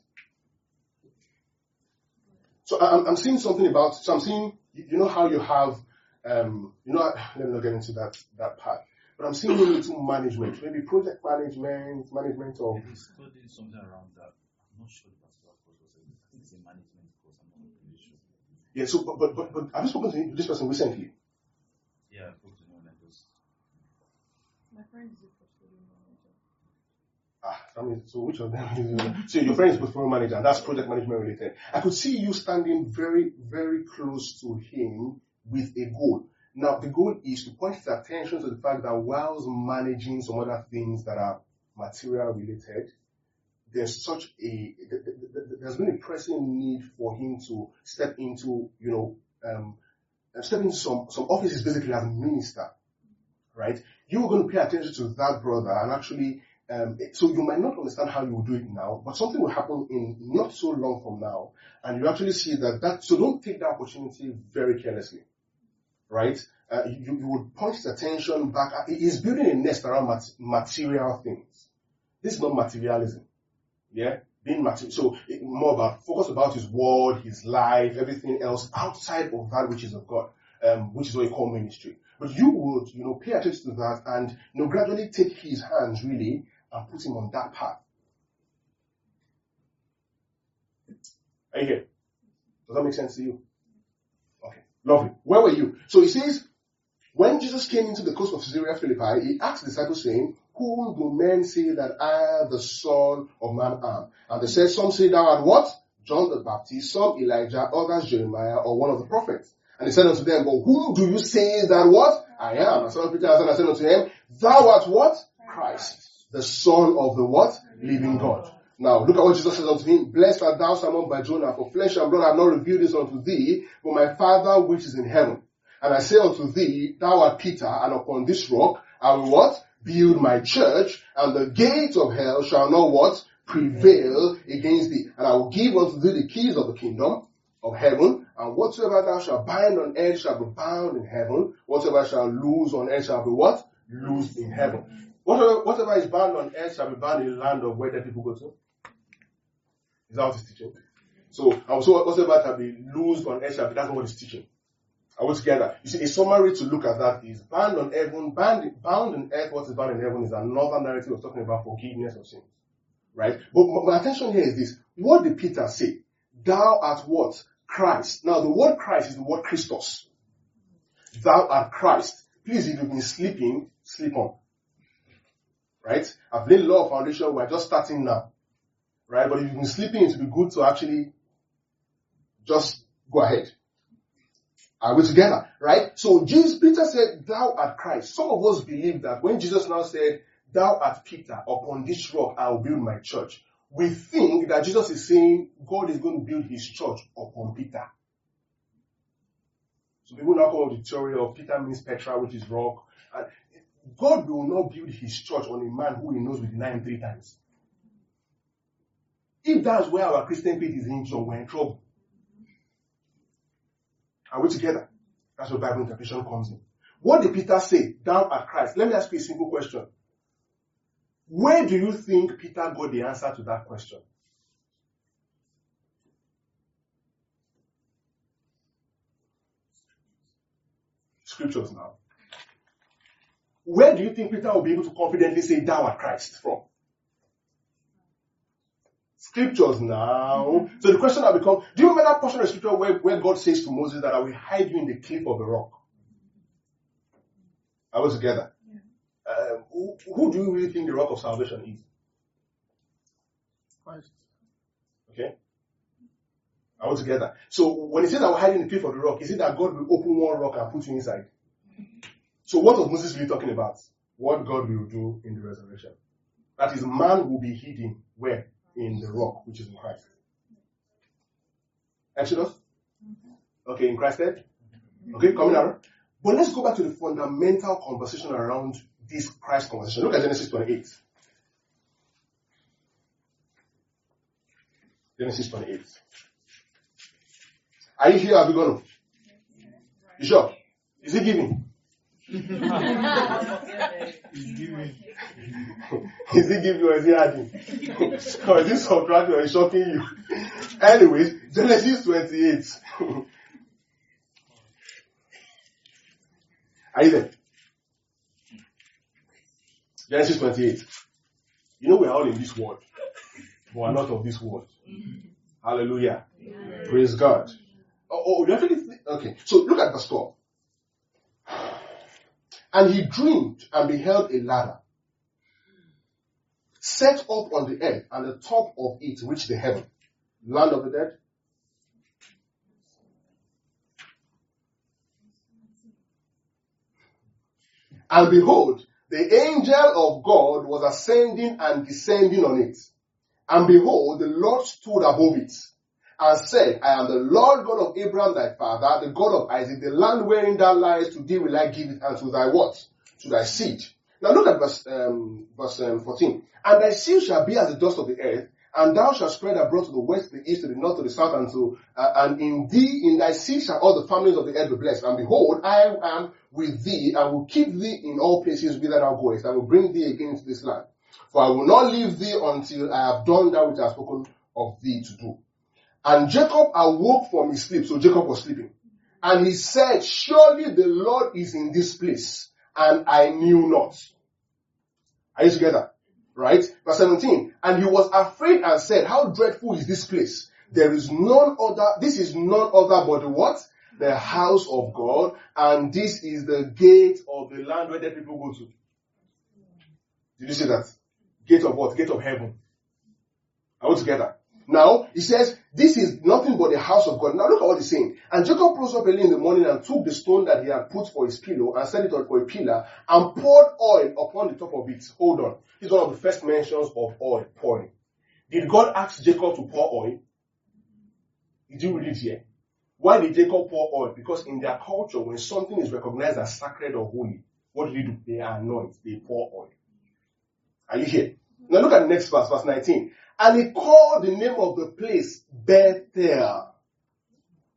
So I'm, I'm seeing something about, so I'm seeing, you know how you have, um, you know, let me not get into that, that part, but I'm seeing you into management, maybe project management, management of. I studied something around that. I'm not sure the particular course was. I think it's a management course. I'm not really sure. Yeah, so, but, but, but, but have you spoken to this person recently? Yeah, I spoke to him like this. My friend is a portfolio manager. Ah, I mean, so which of them is you? So your friend is portfolio manager, and that's project management related. I could see you standing very, very close to him with a goal. Now, the goal is to point his attention to the fact that whilst managing some other things that are material related, there's such a, there's been a pressing need for him to step into, you know, um, step into some, some offices basically as a minister, right? You're going to pay attention to that brother and actually, um, so you might not understand how you will do it now, but something will happen in not so long from now, and you actually see that that, so don't take that opportunity very carelessly, right? Uh, you, you would point his attention back. He's building a nest around mat- material things. This is not materialism. Yeah, being material. So it, more about focus about his word, his life, everything else outside of that which is of God, um, which is what you call ministry. But you would, you know, pay attention to that and, you know, gradually take his hands really and put him on that path. Are you here? Does that make sense to you? Okay, lovely. Where were you? So he says, when Jesus came into the coast of Caesarea Philippi, he asked the disciples saying, whom do men say that I, the Son of Man, am? And they said, some say thou art what? John the Baptist, some Elijah, others Jeremiah, or one of the prophets. And he said unto them, but whom do you say that what? I am. And Simon Peter answered and said unto him, thou art what? Christ, the Son of the what? Living God. Now, look at what Jesus says unto him. Blessed art thou, Simon Bar-Jonah, for flesh and blood have not revealed this unto thee, but my Father which is in heaven. And I say unto thee, thou art Peter, and upon this rock I will what? Build my church, and the gates of hell shall not what? Prevail against thee. And I will give unto thee the keys of the kingdom of heaven, And whatsoever thou shalt bind on earth shall be bound in heaven. Whatsoever shall loose on earth shall be what? Loosed in heaven. Whatever, whatever is bound on earth shall be bound in the land of where the people go to. Is that what he's teaching? So, and so whatsoever shall be loosed on earth shall be, that's not what he's teaching. Are we together? You see, a summary to look at that is bound on heaven, bound, bound on earth, what is bound in heaven is another narrative of talking about forgiveness of sins. Right? But my attention here is this. What did Peter say? Thou art what? Christ. Now the word Christ is the word Christos. Thou art Christ. Please, if you've been sleeping, sleep on. Right? I've laid law of foundation, we're just starting now. Right? But if you've been sleeping, it would be good to actually just go ahead. Are we together? Right? So Jesus, Peter said, thou art Christ. Some of us believe that when Jesus now said, thou art Peter, upon this rock I will build my church, we think that Jesus is saying God is going to build his church upon Peter. So people now come up with the theory of Peter means Petra, which is rock. And God will not build his church on a man who he knows will deny him three times. If that's where our Christian faith is injured, we're in trouble. Are we together? That's where Bible interpretation comes in. What did Peter say? Thou art Christ. Let me ask you a simple question. Where do you think Peter got the answer to that question? Scriptures now. Where do you think Peter will be able to confidently say, thou art Christ from? Scriptures now. So the question now becomes, do you remember that portion of scripture where, where God says to Moses that I will hide you in the cliff of a rock? Are we together? Uh, who, who do you really think the rock of salvation is? Christ. Okay? Are we together? So when he says I will hide in the cliff of the rock, is it that God will open one rock and put you inside? So what was Moses really talking about? What God will do in the resurrection. That is, man will be hidden where? In the rock, which is in Christ. Exodus? Okay, in Christ dead? Okay, coming out. But let's go back to the fundamental conversation around this Christ conversation. Look at Genesis twenty-eight. Genesis twenty-eight. Are you here? Have you gone? You sure? Is he giving? He's giving. Is he giving or is he adding? Or is this subtracting or is shocking you? Anyways, Genesis twenty-eight. Are you there? Genesis twenty-eight. You know we are all in this world, but we are not of this world. Hallelujah. Yeah. Praise God. Oh, oh you actually think, okay. So look at verse twelve. And he dreamed and beheld a ladder set up on the earth, and the top of it reached the heaven. Land of the dead. And behold, the angel of God was ascending and descending on it. And behold, the Lord stood above it and said, I am the Lord God of Abraham thy father, the God of Isaac. The land wherein thou liest, to thee will I give it, and to thy what? To thy seed. Now look at verse, um, verse um, fourteen. And thy seed shall be as the dust of the earth, and thou shalt spread abroad to the west, to the east, to the north, to the south, and to, uh, and in thee, in thy seed shall all the families of the earth be blessed. And behold, I am with thee, and will keep thee in all places whither thou goest, and will bring thee again into this land. For I will not leave thee until I have done that which I have spoken of thee to do. And Jacob awoke from his sleep. So Jacob was sleeping. And he said, surely the Lord is in this place, and I knew not. Are you together? Right? Verse seventeen. And he was afraid and said, how dreadful is this place? There is none other, this is none other but the what? The house of God, and this is the gate of the land where the people go to. Did you see that? Gate of what? Gate of heaven. Are we together? Now, he says, this is nothing but the house of God. Now look at what he's saying. And Jacob rose up early in the morning and took the stone that he had put for his pillow and set it on for a pillar and poured oil upon the top of it. Hold on. This is one of the first mentions of oil pouring. Did God ask Jacob to pour oil? Did you read it here? Why did Jacob pour oil? Because in their culture, when something is recognized as sacred or holy, what do they do? They anoint. They pour oil. Are you here? Now look at the next verse, verse nineteen. And he called the name of the place Bethel. Are we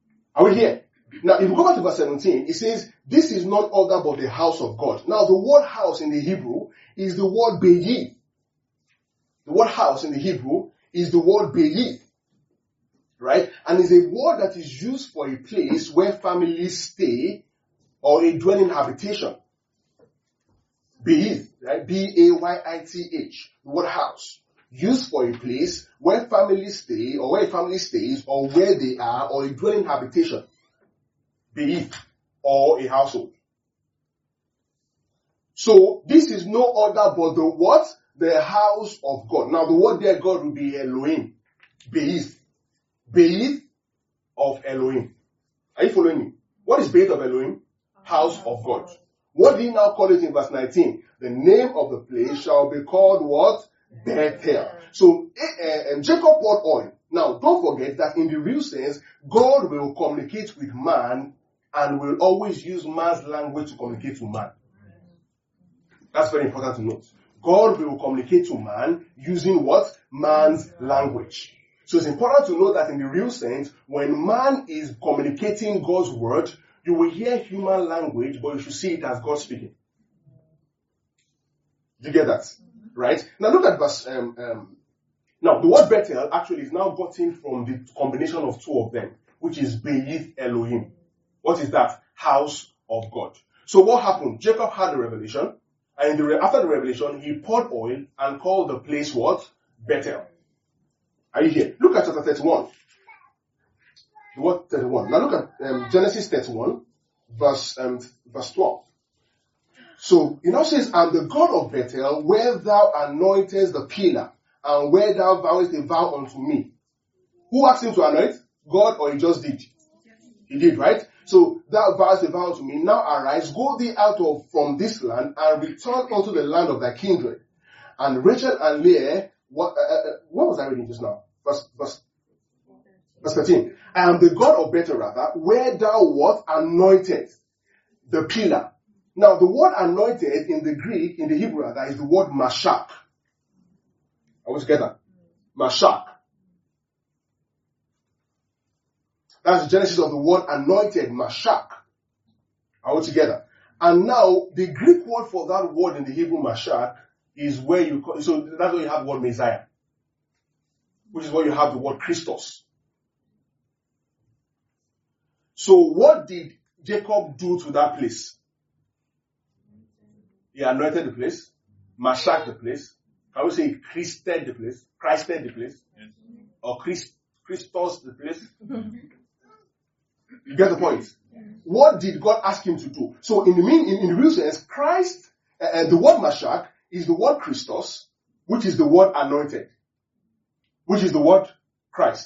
we here? Now, if you go back to verse seventeen, it says, this is not other but the house of God. Now, the word house in the Hebrew is the word Beyith. The word house in the Hebrew is the word Beyith. Right? And is a word that is used for a place where families stay or a dwelling habitation. Beyith, right? B A Y I T H. The word house. Used for a place where families stay or where a family stays or where they are or a dwelling habitation. Beyith, or a household. So, this is no other but the what? The house of God. Now, the word there, God, will be Elohim. Beyith. Beyith of Elohim. Are you following me? What is Beyith of Elohim? House of God. What do you now call it in verse nineteen? The name of the place shall be called what? Bethel. So, uh, uh, Jacob poured oil. Now, don't forget that in the real sense, God will communicate with man and will always use man's language to communicate to man. That's very important to note. God will communicate to man using what? Man's language. So it's important to know that in the real sense, when man is communicating God's word, you will hear human language, but you should see it as God speaking. Do you get that? Right? Now look at verse, um, um, now the word Bethel actually is now gotten from the combination of two of them, which is Beyith Elohim. What is that? House of God. So what happened? Jacob had a revelation, and the re- after the revelation, he poured oil and called the place what? Bethel. Are you here? Look at chapter thirty-one. The word thirty-one. Now look at um, Genesis thirty-one, verse, um, verse twelve. So, it now says, and the God of Bethel, where thou anointest the pillar, and where thou vowest a vow unto me. Who asked him to anoint? God, or he just did? He did, right? So, thou vowest a vow unto me. Now arise, go thee out of from this land, and return unto the land of thy kindred. And Rachel and Leah, what, uh, uh, what was I reading just now? Verse, verse, verse thirteen. I am the God of Bethel, rather, where thou what? Anointed the pillar. Now, the word anointed in the Greek, in the Hebrew, rather, is the word mashak. Are we together? Mashak. That's the genesis of the word anointed, mashak. Are we together? And now, the Greek word for that word in the Hebrew, mashak, is where you call, so that's where you have the word Messiah, which is where you have the word Christos. So, what did Jacob do to that place? He anointed the place, mashak the place. Can we say Christed the place? Christed the place? Yes. Or Christ, Christos the place? You get the point? Yes. What did God ask him to do? So in the mean, in, in the real sense, Christ, uh, the word mashak is the word Christos, which is the word anointed, which is the word Christ.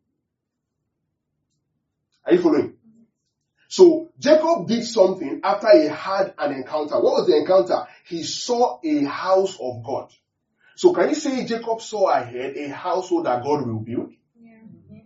Are you following? So Jacob did something after he had an encounter. What was the encounter? He saw a house of God. So can you say Jacob saw ahead a household that God will build? Yeah.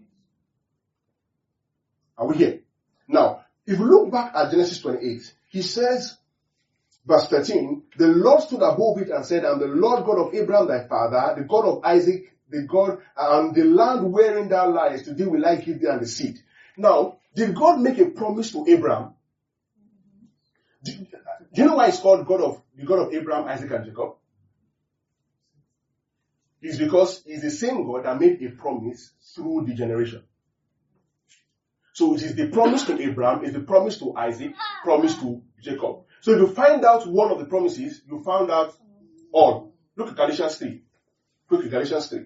Are we here? Now, if you look back at Genesis twenty-eight, he says, verse thirteen, the Lord stood above it and said, I am the Lord God of Abraham thy father, the God of Isaac, the God, and the land wherein thou liest, to thee will I give thee and the seed. Now, did God make a promise to Abraham? Do, do you know why it's called God of the God of Abraham, Isaac, and Jacob? It's because he's the same God that made a promise through the generation. So it is the promise to Abraham, it's the promise to Isaac, promise to Jacob. So if you find out one of the promises, you found out all. Look at Galatians three. Look at Galatians three.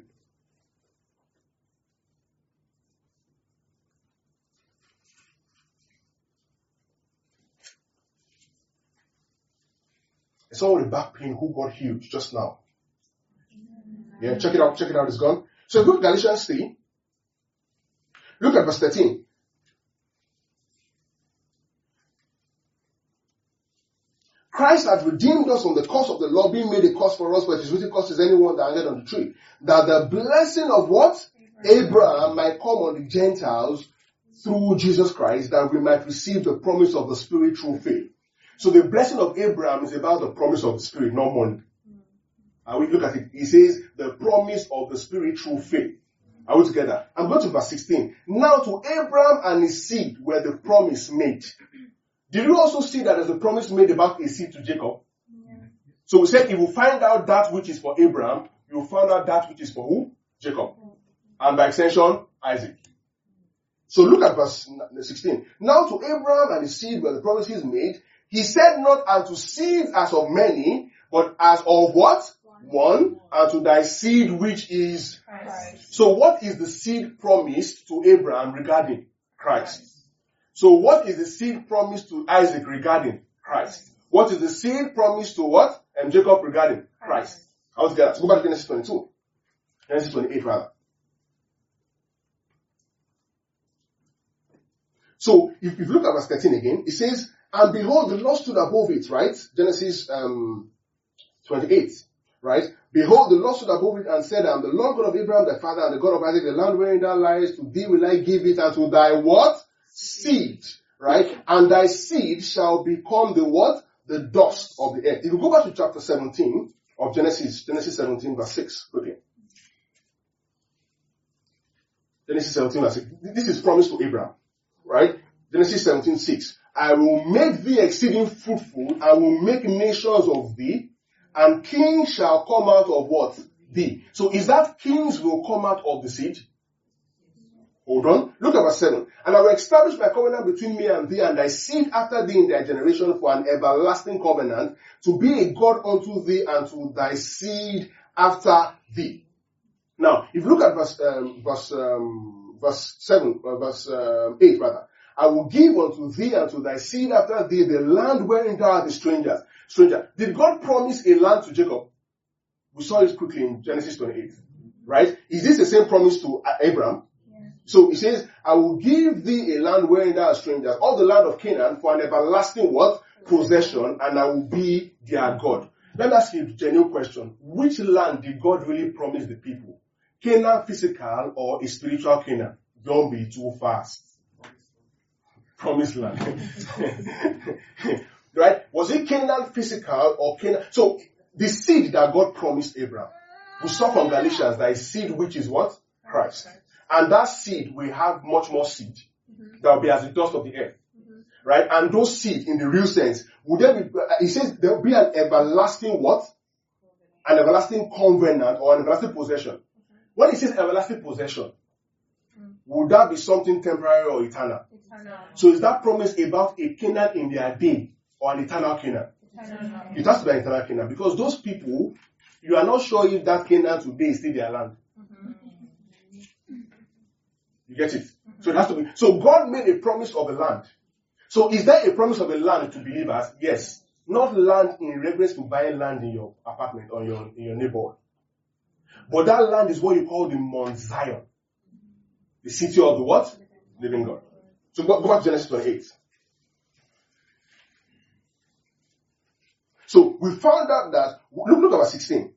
Someone with back pain who got healed just now. Yeah, check it out, check it out, it's gone. So look at Galatians three. Look at verse thirteen. Christ hath redeemed us from the curse of the law, being made a curse for us, but it is written, cursed is anyone that hangeth on the tree. That the blessing of what? Abraham. Abraham might come on the Gentiles through Jesus Christ, that we might receive the promise of the Spirit through faith. So the blessing of Abraham is about the promise of the Spirit, not money. And we look at it. He says the promise of the Spirit through faith. Are we together? I'm going to verse sixteen. Now to Abraham and his seed were the promise made. Did you also see that there's a promise made about a seed to Jacob? Yeah. So we said if you find out that which is for Abraham, you will find out that which is for who? Jacob. And by extension, Isaac. So look at verse sixteen. Now to Abraham and his seed were the promises made. He said not unto seeds as of many, but as of what? One, and to thy seed which is Christ. So what is the seed promised to Abraham regarding Christ? So what is the seed promised to Isaac regarding Christ? What is the seed promised to what? And Jacob regarding Christ. I was get that. Go back to Genesis twenty-two. Genesis twenty-eight rather. So if, if you look at verse thirteen again, it says, and behold, the Lord stood above it, right? Genesis um, twenty-eight. Right? Behold, the Lord stood above it and said, I am the Lord God of Abraham, thy father, and the God of Isaac, the land wherein thou liest, to thee will I give it, and to thy what? Seed. Right? And thy seed shall become the what? The dust of the earth. If you go back to chapter seventeen of Genesis, Genesis seventeen verse six, quickly. Genesis seventeen verse six. This is promised to Abraham. Right? Genesis seventeen six. I will make thee exceeding fruitful, I will make nations of thee, and kings shall come out of what? Thee. So is that kings will come out of the seed? Hold on. Look at verse seven. And I will establish my covenant between me and thee and thy seed after thee in their generation for an everlasting covenant, to be a God unto thee and to thy seed after thee. Now, if you look at verse, um, verse, um, verse seven, uh, verse um, eight rather. I will give unto thee and to thy seed after thee the land wherein thou art a stranger. Stranger. Did God promise a land to Jacob? We saw it quickly in Genesis twenty-eight. Right? Is this the same promise to Abraham? Yeah. So he says, I will give thee a land wherein thou art strangers, all the land of Canaan for an everlasting what? Possession, and I will be their God. Let me ask you a genuine question. Which land did God really promise the people? Canaan physical or a spiritual Canaan? Don't be too fast. Promised land. Right? Was it Canaan physical or Canaan? So, the seed that God promised Abraham. We saw from Galatians that is seed which is what? Christ. And that seed will have much more seed. Mm-hmm. That will be as the dust of the earth. Mm-hmm. Right? And those seed, in the real sense, would there be, he says there will be an everlasting what? An everlasting covenant or an everlasting possession. Mm-hmm. When he says everlasting possession, mm-hmm. would that be something temporary or eternal? Eternal. So is that promise about a Canaan in their day? Or an eternal Canaan? Eternal. It has to be an eternal Canaan because those people, you are not sure if that Canaan today is still their land. Mm-hmm. You get it? Mm-hmm. So it has to be. So God made a promise of a land. So is there a promise of a land to believers? Yes. Not land in reference to buying land in your apartment or your, in your neighborhood. But that land is what you call the Mount Zion. The city of the what? Living God. So go, go back to Genesis twenty-eight. So we found out that, look, look at verse sixteen.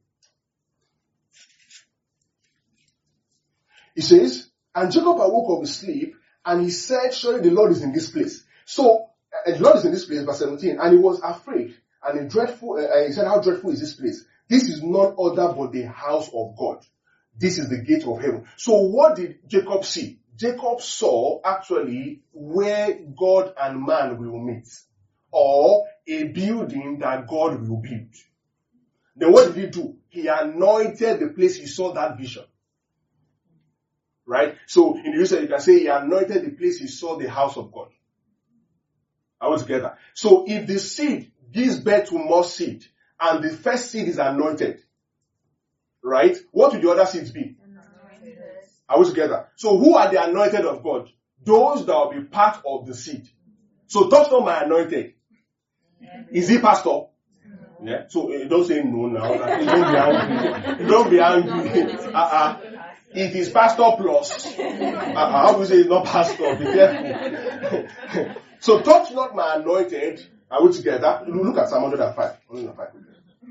He says, and Jacob awoke of his sleep, and he said, surely the Lord is in this place. So, uh, the Lord is in this place, verse seventeen, and he was afraid, and he, dreadful, uh, he said, how dreadful is this place? This is none other but the house of God. This is the gate of heaven. So what did Jacob see? Jacob saw actually where God and man will meet. Or a building that God will build. Then what did he do? He anointed the place he saw that vision. Right? So in the research you can say he anointed the place he saw the house of God. Are we together? So if the seed gives birth to more seed and the first seed is anointed, right? What will the other seeds be? Anointed. Are we together? So who are the anointed of God? Those that will be part of the seed. So touch not my anointed. Is he pastor? No. Yeah. So uh, don't say no now. Like, don't be angry. Don't be angry. Uh-uh. It is pastor plus. Uh-uh. How would you say it's not pastor? Be careful. So touch not my anointed. Are we together? Look at Psalm one hundred five. one hundred five.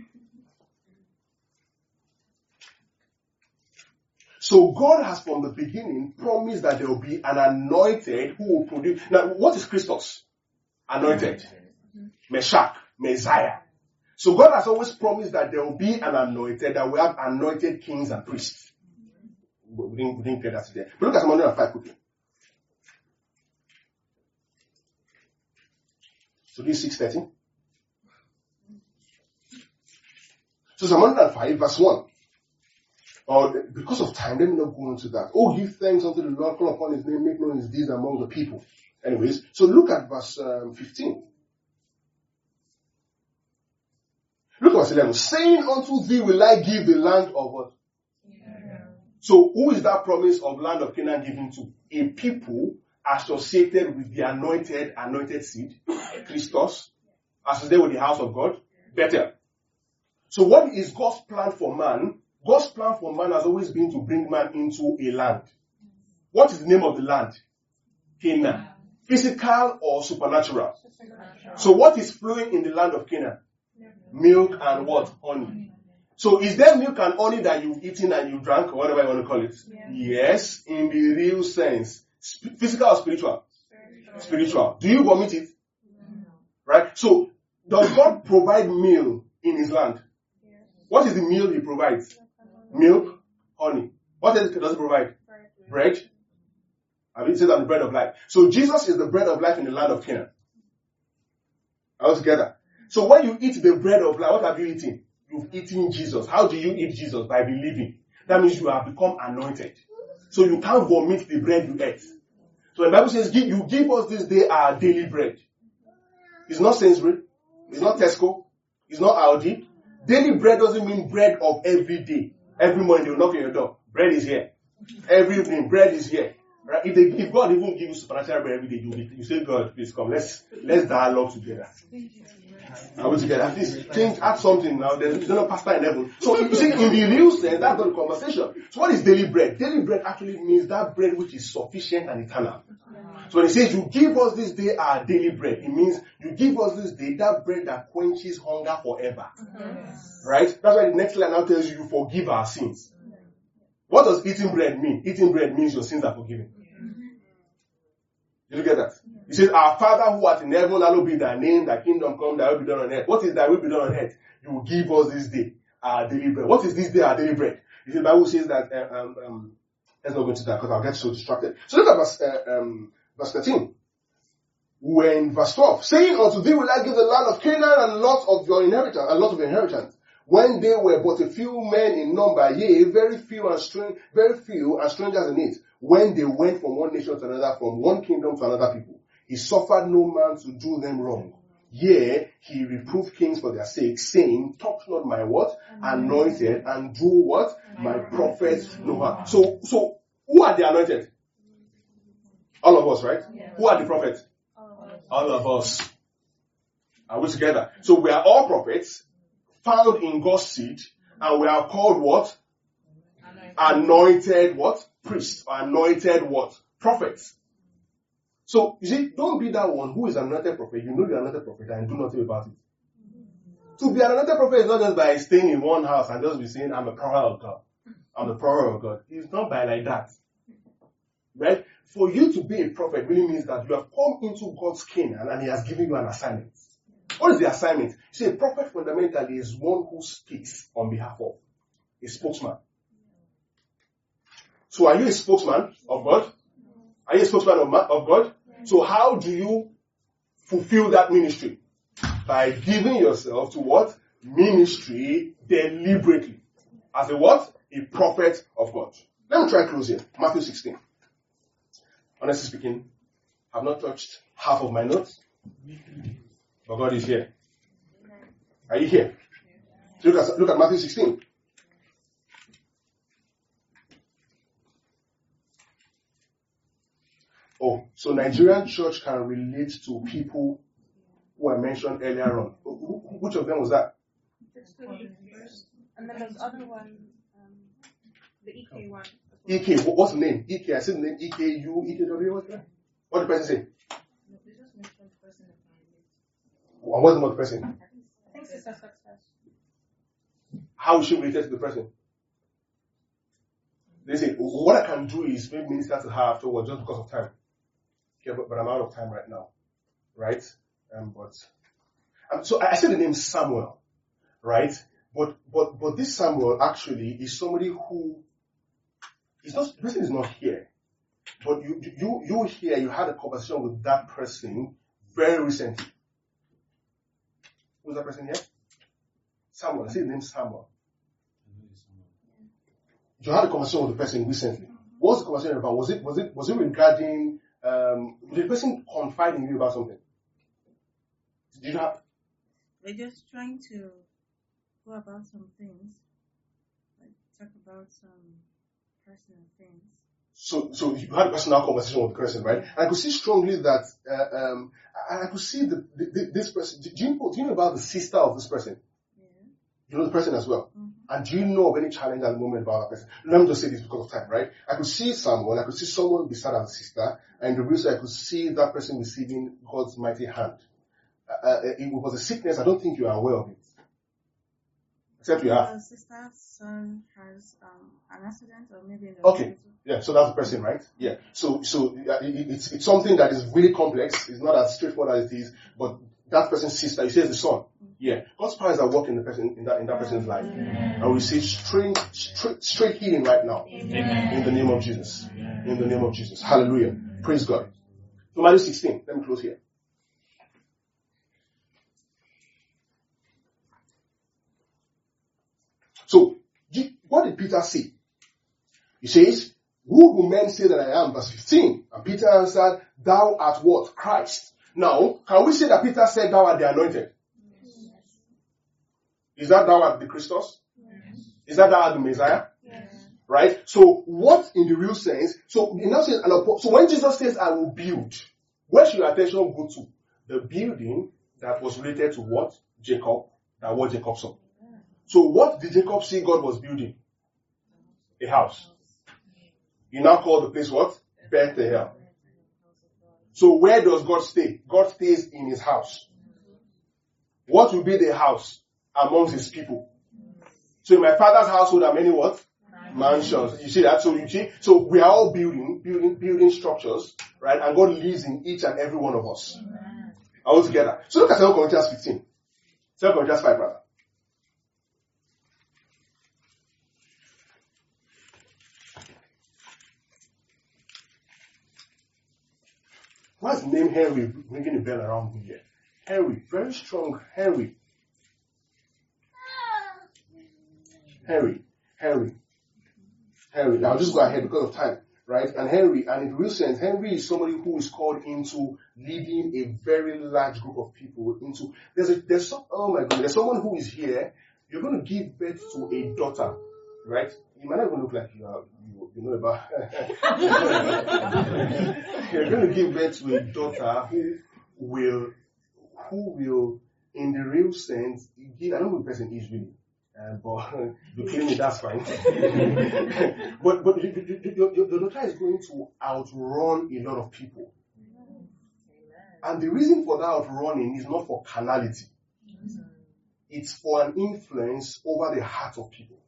So God has from the beginning promised that there will be an anointed who will produce. Now, what is Christos? Anointed. Meshach, Messiah. So God has always promised that there will be an anointed, that we have anointed kings and priests. we didn't, we didn't get that today. But look at Psalm one hundred five quickly. So this is six thirty. So Psalm one hundred five, verse one. Or because of time, let me not go into that. Oh, give thanks unto the Lord, call upon his name, make known his deeds among the people. Anyways, so look at verse um, fifteen. Look at verse eleven. Saying unto thee will I give the land of what? Yeah. So who is that promise of land of Canaan given to? A people associated with the anointed, anointed seed, Christos, associated with the house of God, Bethel. So what is God's plan for man? God's plan for man has always been to bring man into a land. What is the name of the land? Canaan. Physical or supernatural? So what is flowing in the land of Canaan? Milk and what? Honey. So is there milk and honey that you've eaten and you drank, or whatever you want to call it? Yeah. Yes, in the real sense. Sp- physical or spiritual? Spiritual. Spiritual. Do you vomit it? No. Right? So, does God provide meal in his land? Yes. What is the meal he provides? Milk, honey. What else does he provide? Bread. Bread. I mean, it says I'm the bread of life. So Jesus is the bread of life in the land of Canaan. All together. So when you eat the bread of life, what have you eaten? You've eaten Jesus. How do you eat Jesus? By believing. That means you have become anointed. So you can't vomit the bread you ate. So the Bible says, you give us this day our daily bread. It's not Sainsbury. It's not Tesco. It's not Aldi. Daily bread doesn't mean bread of every day. Every morning they will knock on your door. Bread is here. Every evening, bread is here. Right? If, they, if God even give you supernatural bread every day, you, you say, God, please come. Let's let's dialogue together. Are we together? At least change, add something now. There's no pastor in heaven. So you see, in the real sense, that's not the conversation. So what is daily bread? Daily bread actually means that bread which is sufficient and eternal. So when it says, you give us this day our daily bread, it means you give us this day that bread that quenches hunger forever. Yes. Right? That's why the next line now tells you, you forgive our sins. What does eating bread mean? Eating bread means your sins are forgiven. Did you get that? He says, our Father who art in heaven, hallowed be thy name, thy kingdom come, thy will be done on earth. What is thy will be done on earth? You will give us this day our daily bread. What is this day our daily bread? You see, the Bible says that, uh, um, um, let's not go into that because I'll get so distracted. So look at verse, uh, um, verse thirteen. We're in verse twelve. Saying unto thee will I give the land of Canaan and lot of your inheritance, a lot of inheritance. When they were but a few men in number, yea, very few and strange, very few and strangers in it. When they went from one nation to another, from one kingdom to another people, he suffered no man to do them wrong. Yea, he reproved kings for their sake, saying, touch not my what? Anointed, and do what? My prophets no harm. So, so, who are the anointed? All of us, right? Yeah. Who are the prophets? All, all of us. Are we together? So we are all prophets, found in God's seed, and we are called what? Anointed, anointed what? Priests. Or anointed what? Prophets. So, you see, don't be that one who is an anointed prophet. You know you're an anointed prophet and do nothing about it. To be an anointed prophet is not just by staying in one house and just be saying, I'm a prophet of God. I'm the prophet of God. It's not by like that. Right? For you to be a prophet really means that you have come into God's Canaan and he has given you an assignment. What is the assignment? You see, a prophet fundamentally is one who speaks on behalf of. A spokesman. So are you a spokesman of God? Are you a spokesman of, of God? So how do you fulfill that ministry? By giving yourself to what? Ministry deliberately. As a what? A prophet of God. Let me try close here. Matthew sixteen. Honestly speaking, I've not touched half of my notes. But God is here. Are you here? So look at, look at Matthew sixteen. Oh, so Nigerian church can relate to people who I mentioned earlier on. Which of them was that? And then there's the other one, um, the E K one. E K, what's the name? E K, I said the name E K U, E K W, what's that? What did the person say? No, they just mentioned the person. And what's the name of the person? I think Sister Success. How is she related to the person? They say, what I can do is maybe minister to her afterwards just because of time. Okay, but, but I'm out of time right now. Right? Um, but um, so I, I said the name Samuel. Right? But but but this Samuel actually is somebody who It's not, the person is not here. But you, you, you here, you had a conversation with that person very recently. Who's that person here? Samuel. I see his name Samuel. You had a conversation with the person recently. What was the conversation about? Was it, was it, was it regarding, um, did the person confide in you about something? Did you have? We're just trying to go about some things, like talk about some personal things. So, so you had a personal conversation with the person, right? And I could see strongly that, uh, um, I, I could see the, the, this person. Do you, know, do you know about the sister of this person? Yeah. You know the person as well? Mm-hmm. And do you know of any challenge at the moment about that person? Let me just say this because of time, right? I could see someone, I could see someone beside our sister, and the reason I could see that person receiving God's mighty hand. Uh, it was a sickness. I don't think you are aware of it. Except you have. Our sister's son has um, an accident, or maybe in the Okay. hospital. Yeah, so that's the person, right? Yeah. So, so uh, it, it's it's something that is really complex. It's not as straightforward as it is. But that person's sister, you say it's the son. Yeah. God's powers are working in the person in that in that person's life, Amen. and we see straight straight straight healing right now. Amen. In the name of Jesus. In the name of Jesus. Hallelujah. Praise God. So Matthew sixteen. Let me close here. So, what did Peter say? He says, who do men say that I am? Verse fifteen. And Peter answered, thou art what? Christ. Now, can we say that Peter said thou art the anointed? Yes. Is that thou art the Christos? Yes. Is that thou art the Messiah? Yes. Right? So, what in the real sense, so in that sense, so when Jesus says, I will build, where should your attention go to? The building that was related to what? Jacob, that what Jacob saw. So what did Jacob see God was building? A house. You now call the place what? Bethel. So where does God stay? God stays in his house. What will be the house amongst his people? So in my father's household are many what? Mansions. You see that? So you see, so we are all building, building, building structures, right? And God lives in each and every one of us. All together. So look at Second Corinthians fifteen. Second Corinthians five, rather. What's the name Henry ringing a bell around me here? Henry, very strong Henry. Henry, Henry, Henry. Now I'll just go ahead because of time, right? And Henry, and in real sense, Henry is somebody who is called into leading a very large group of people into. There's a there's some. Oh my God, there's someone who is here. You're going to give birth to a daughter, right? You might not even look like you are. You, you know about. You're going to give birth to a daughter who will, who will, in the real sense, give. I don't know who the person is really, uh, but you claim it. That's fine. but but your, your, your daughter is going to outrun a lot of people, and the reason for that outrunning is not for carnality. It's for an influence over the heart of people.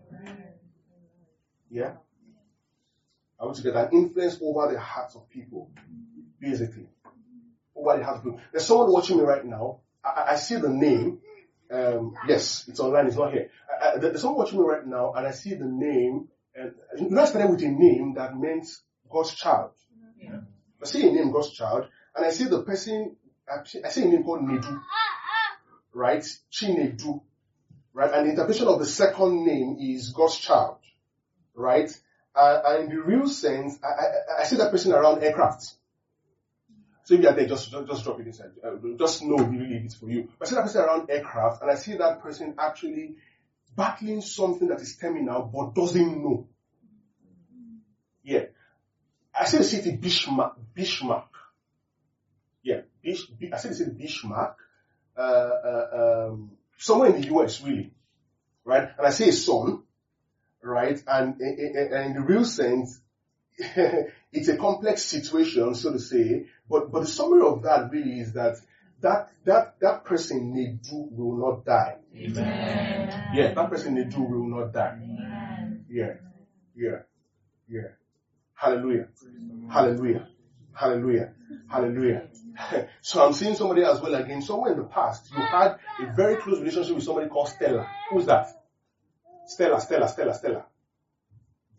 Yeah? I want to get an influence over the hearts of people. Basically. Over the hearts of people. There's someone watching me right now. I, I see the name. Um, yes, it's online, it's not here. I, I, there's someone watching me right now, and I see the name. And you know, I started with a name that meant God's child. Yeah. I see a name, God's child, and I see the person, I see, I see a name called Nedu. Right? Chinedu. Right? And the interpretation of the second name is God's child. Right? Uh, and in the real sense, I, I, I see that person around aircraft. So if you are there, just, just, just drop it inside. Uh, just know really it's for you. I see that person around aircraft, and I see that person actually battling something that is terminal, but doesn't know. Yeah. I see the city Bismarck. Bismarck. Yeah. Bish, I see the city Bismarck. Uh, uh, um, somewhere in the U S, really. Right? And I see a son. Right? And, and, and in the real sense, it's a complex situation, so to say. But, but the summary of that really is that that, that, that person Nedu will not die. Amen. Yeah, that person Nedu will not die. Amen. Yeah. Yeah. Yeah. Hallelujah. Hallelujah. Hallelujah. Hallelujah. So I'm seeing somebody as well again. Somewhere in the past, you had a very close relationship with somebody called Stella. Who's that? Stella, Stella, Stella, Stella.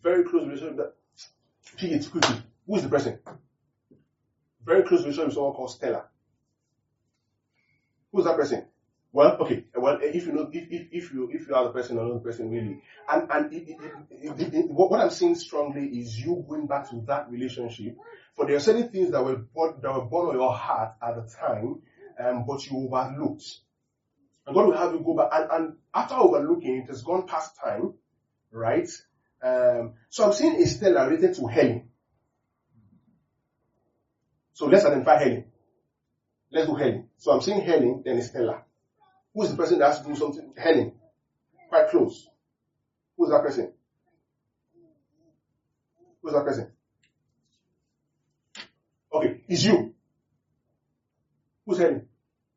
very close relationship that, pick it quickly. Who is the person? Very close relationship with someone called Stella. Who is that person? Well, okay. Well, if you know, if if, if you if you are the person or not the person really, and and it, it, it, it, it, what I'm seeing strongly is you going back to that relationship. For there are certain things that were born, that were born on your heart at the time, um, but you overlooked. And God will have you go back, and, and after overlooking, it has gone past time, right? Um, so I'm seeing a Stella related to Helen. So let's identify Helen. Let's do Helen. So I'm seeing Helen, then Stella. Who is the person that has to do something? Helen. Quite close. Who is that person? Who is that person? Okay, it's you. Who's Helen?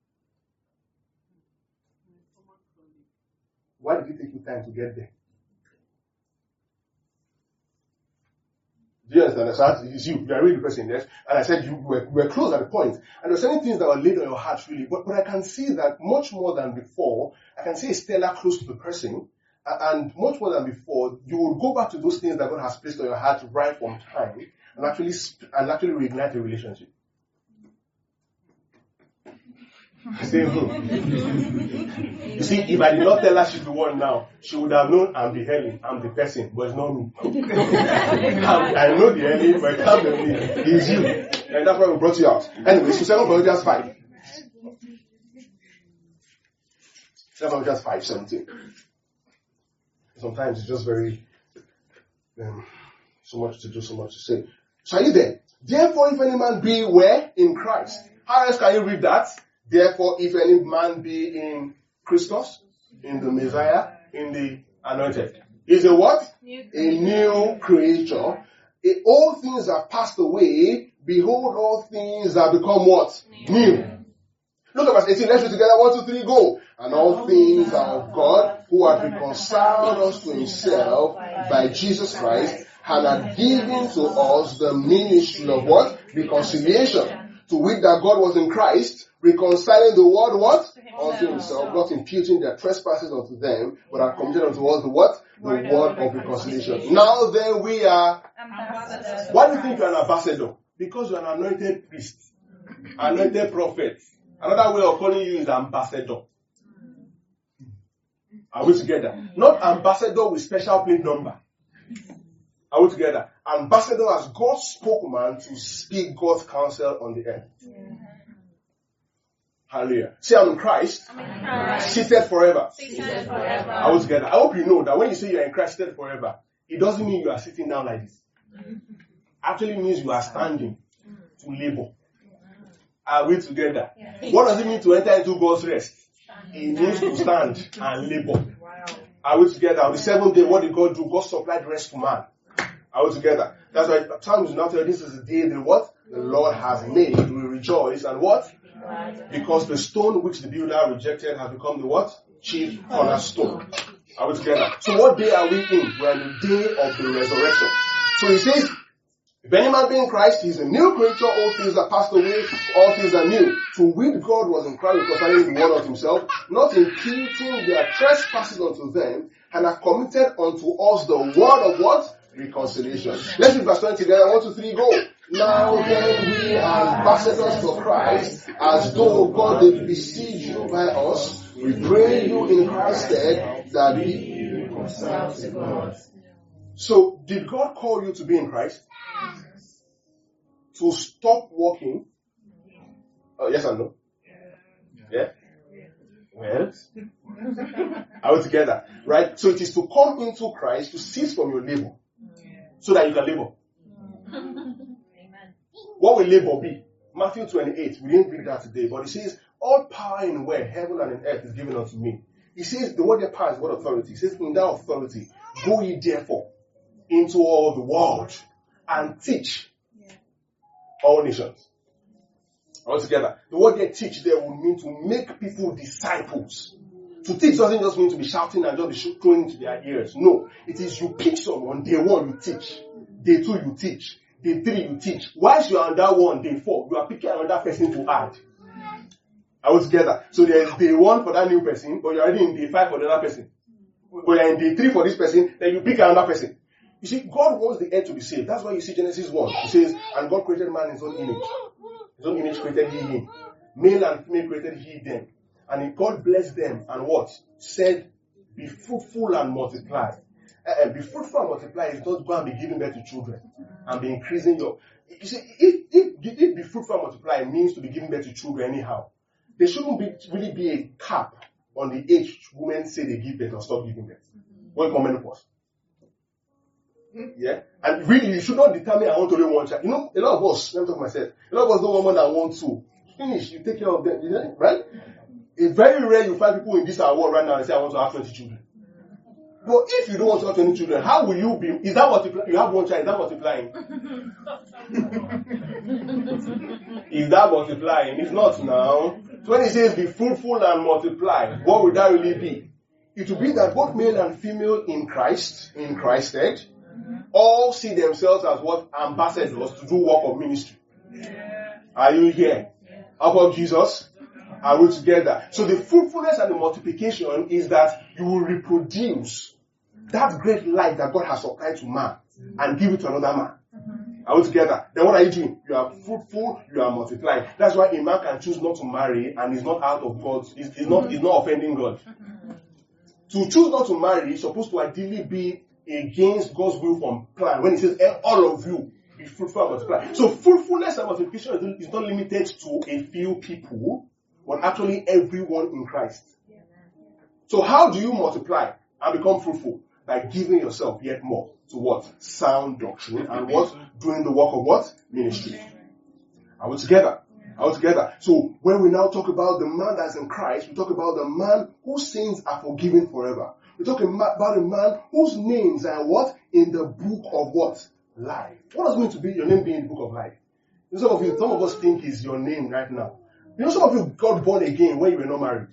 Why did it take you time to get there? Do you understand? So it's you. You are really the person, yes? And I said you were, you were close at the point. And there were certain things that were laid on your heart, really. But, but I can see that much more than before, I can see Stella close to the person. And much more than before, you will go back to those things that God has placed on your heart right from time and actually, and actually reignite a relationship. Say, hmm. You see, if I did not tell her she's the one now, she would have known I'm the Helen, I'm the person, but it's not me. I know the Helen, but it can't be me. It's you. And that's why we brought you out. Anyway, so Second Corinthians five. Second Corinthians five, seventeen. Sometimes it's just very, um, so much to do, so much to say. So are you there? Therefore, if any man be where? In Christ. How else can you read that? Therefore, if any man be in Christos, in the Messiah, in the Anointed, is a what? New a new creature. It, all things have passed away. Behold, all things have become what? New. new. Look at verse eighteen. Let's read together. One, two, three, go. And all things are of God, who hath reconciled us to himself by Jesus Christ, and hath given to us the ministry of what? Reconciliation. To wit that God was in Christ, reconciling the world what? Unto himself, not imputing their trespasses unto them, but are committed unto us the what? The word, word of reconciliation. Now then we are ambassadors. Why do you think you are an ambassador? Because you are an anointed priest, anointed prophet. Another way of calling you is ambassador. Are we together? Not ambassador with special plate number. Are we together? Ambassador as God's spokesman to speak God's counsel on the earth. Yeah. Hallelujah. See, I'm in Christ. I'm in Christ. Seated forever. Seated forever. Are we together? I hope you know that when you say you're in Christ seated forever, it doesn't mean you are sitting down like this. Actually means you are standing to labor. Are we together? Yeah. What does it mean to enter into God's rest? It means to stand and labor. Wow. Are we together? On the seventh day, what did God do? God supplied rest to man. Are we together? That's why Psalms now tell this is the day that what? The Lord has made. We rejoice and what? Because the stone which the builder rejected has become the what? Chief cornerstone. Are we together? So what day are we in? We are in the day of the resurrection. So he says, if any man be in Christ, he is a new creature, all things are passed away, all things are new. To which God was in Christ, reconciling the world of himself, not imputing their trespasses unto them, and have committed unto us the word of what? Reconciliation. Let's read verse twenty together. One, two, three, go. Now then we are ambassadors for Christ, as though God did beseech you by us. We pray you in Christ's stead that we be reconciled to God. So, did God call you to be in Christ? To stop walking? Oh, yes or no? Yeah? Well, are we together? Right? So it is to come into Christ, to cease from your labor, so that you can labor. What will labor be? Matthew twenty-eight, we didn't read that today, but it says, all power in where heaven and in earth is given unto me. He says, the word there power is what authority. He says, in that authority, go ye therefore into all the world and teach all nations. All together. The word they teach there would mean to make people disciples. To teach doesn't just mean to be shouting and just be throwing into their ears. No. It is you pick someone, day one you teach. Day two you teach. Day three you teach. Whilst you are on that one, day four, you are picking another person to add. All together. So there is day one for that new person, but you're already in day five for the other person. But you're in day three for this person, then you pick another person. You see, God wants the earth to be saved. That's why you see Genesis one. It says, and God created man in his own image. His own image created he him. Male and female created he them. And God blessed them and what? Said, be fruitful and multiply. Uh, be fruitful and multiply is not go and be giving birth to children and be increasing your... You see, if, if, if be fruitful and multiply means to be giving birth to children anyhow, there shouldn't be really be a cap on the age women say they give birth or stop giving birth. When come menopause. Yeah? And really, you should not determine I want only one child. You know, a lot of us, let me talk to myself, a lot of us don't want more than one, two. Finish, you take care of them, you know, right? It's very rare you find people in this our world right now and say, I want to have twenty children. But if you don't want to have twenty children, how will you be? Is that multiplying? You have one child, is that multiplying? Is that multiplying? It's not now. So when it says be fruitful and multiply, what would that really be? It will be that both male and female in Christ, in Christ's stead, all see themselves as what? Ambassadors to do work of ministry. Yeah. Are you here? Yeah. About Jesus? Are we together? So the fruitfulness and the multiplication is that you will reproduce that great life that God has supplied to man and give it to another man. Are we together? Then what are you doing? You are fruitful, you are multiplying. That's why a man can choose not to marry and is not out of God, is, is not is not offending God. To choose not to marry is supposed to ideally be against God's will from plan. When it says all of you be fruitful and multiply. So fruitfulness and multiplication is not limited to a few people, but actually everyone in Christ. So how do you multiply and become fruitful? By giving yourself yet more to what? Sound doctrine and what? Doing the work of what? Ministry. Are we together? Are we together? So when we now talk about the man that's in Christ, we talk about the man whose sins are forgiven forever. We're talking about a man whose names are what? In the book of what? Life. What does it mean to be your name be in the book of life? You know, some of you, some of us think it's your name right now. You know, some of you got born again when you were not married.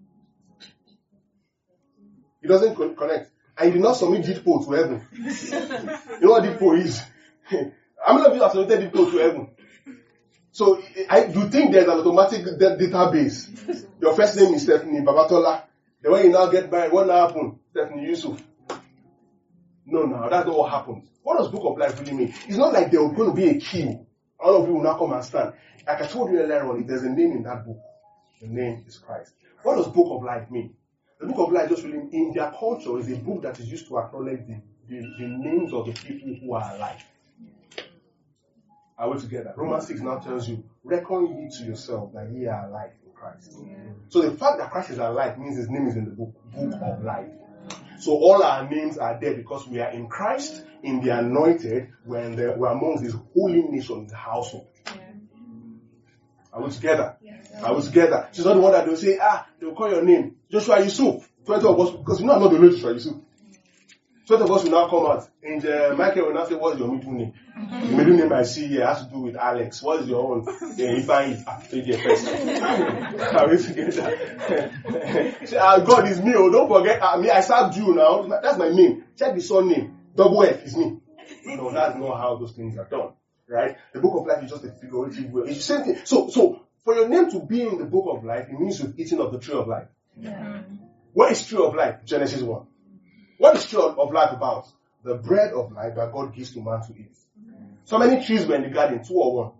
It doesn't con- connect. And you did not submit Ditpo to heaven. You know what Ditpo is? How many of you have submitted Ditpo to heaven? So, I, you think there's an automatic database. Your first name is Stephanie Babatola. The way you now get married, what now happened? Stephanie Yusuf. No, no, that's not what happened. What does Book of Life really mean? It's not like there's going to be a queue. All of you will now come and stand. Like I told you earlier on, if there's a name in that book, the name is Christ. What does Book of Life mean? The Book of Life just really, in their culture, is a book that is used to acknowledge the, the, the names of the people who are alive. Are we together? Romans six now tells you, reckon ye to yourself that ye are alive in Christ. Yeah. So the fact that Christ is alive means his name is in the book, book of life. So all our names are there because we are in Christ, in the anointed, we're, in the, we're amongst his holy nation, his household. Yeah. Are we together? Yeah. Are we together? She's not the one that they'll say, ah, they'll call your name, Joshua Yusuf. twenty of us, because you know I'm not the only Joshua Yusuf. twenty of us will now come out. And uh, Michael will now say, what's your middle name? The middle name I see here has to do with Alex. What is your own? Yeah, if I is after the first. Are we together? Say, ah, God is me. Oh, don't forget. I mean, I served you now. That's my name. Check the surname. Double F is me. No, that's not how those things are done. Right? The book of life is just a figurative word. It's the same thing. So, so for your name to be in the book of life, it means you've eaten of the tree of life. Yeah. What is tree of life? Genesis one. What is tree of life about? The bread of life that God gives to man to eat. So many trees were in the garden, two or one?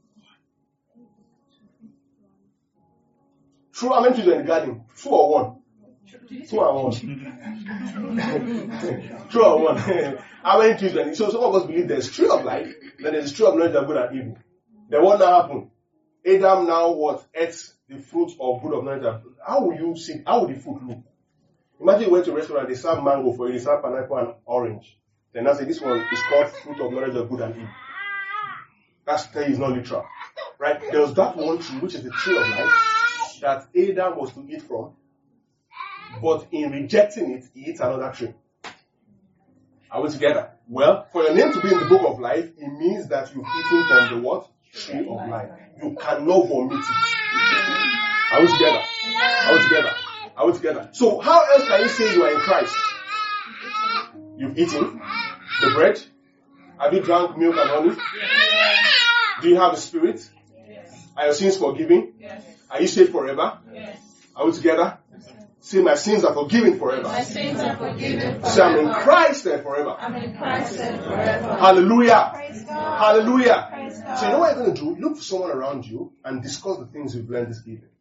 True, how many trees were in the garden? Two or one? Two and one. True or one? How many trees were in the So some of us believe there's tree of life, then there's tree of knowledge of good and evil. Then what now happened? Adam now what? Ate the fruit of good of knowledge of good. How will you see? How will the fruit look? Imagine you went to a restaurant, they serve mango for you, they serve pineapple and orange. Then I say this one is called fruit of knowledge of good and evil. That's is not literal. Right? There was that one tree, which is the tree of life, that Adam was to eat from. But in rejecting it, he eats another tree. Are we together? Well, for your name to be in the book of life, it means that you've eaten from the what? Tree of life. You cannot vomit it. Are we together? Are we together? Are we together? So how else can you say you are in Christ? You've eaten the bread. Have you drank milk and honey? Yes. Do you have a spirit? Yes. Are your sins forgiven? Yes. Are you saved forever? Yes. Are we together? Yes. Say, my sins are forgiven forever. My sins are forgiven forever. Say, I'm in Christ and forever. I'm in Christ and forever. Hallelujah. Praise God. Hallelujah. Praise God. So you know what you're going to do? Look for someone around you and discuss the things you've learned this evening.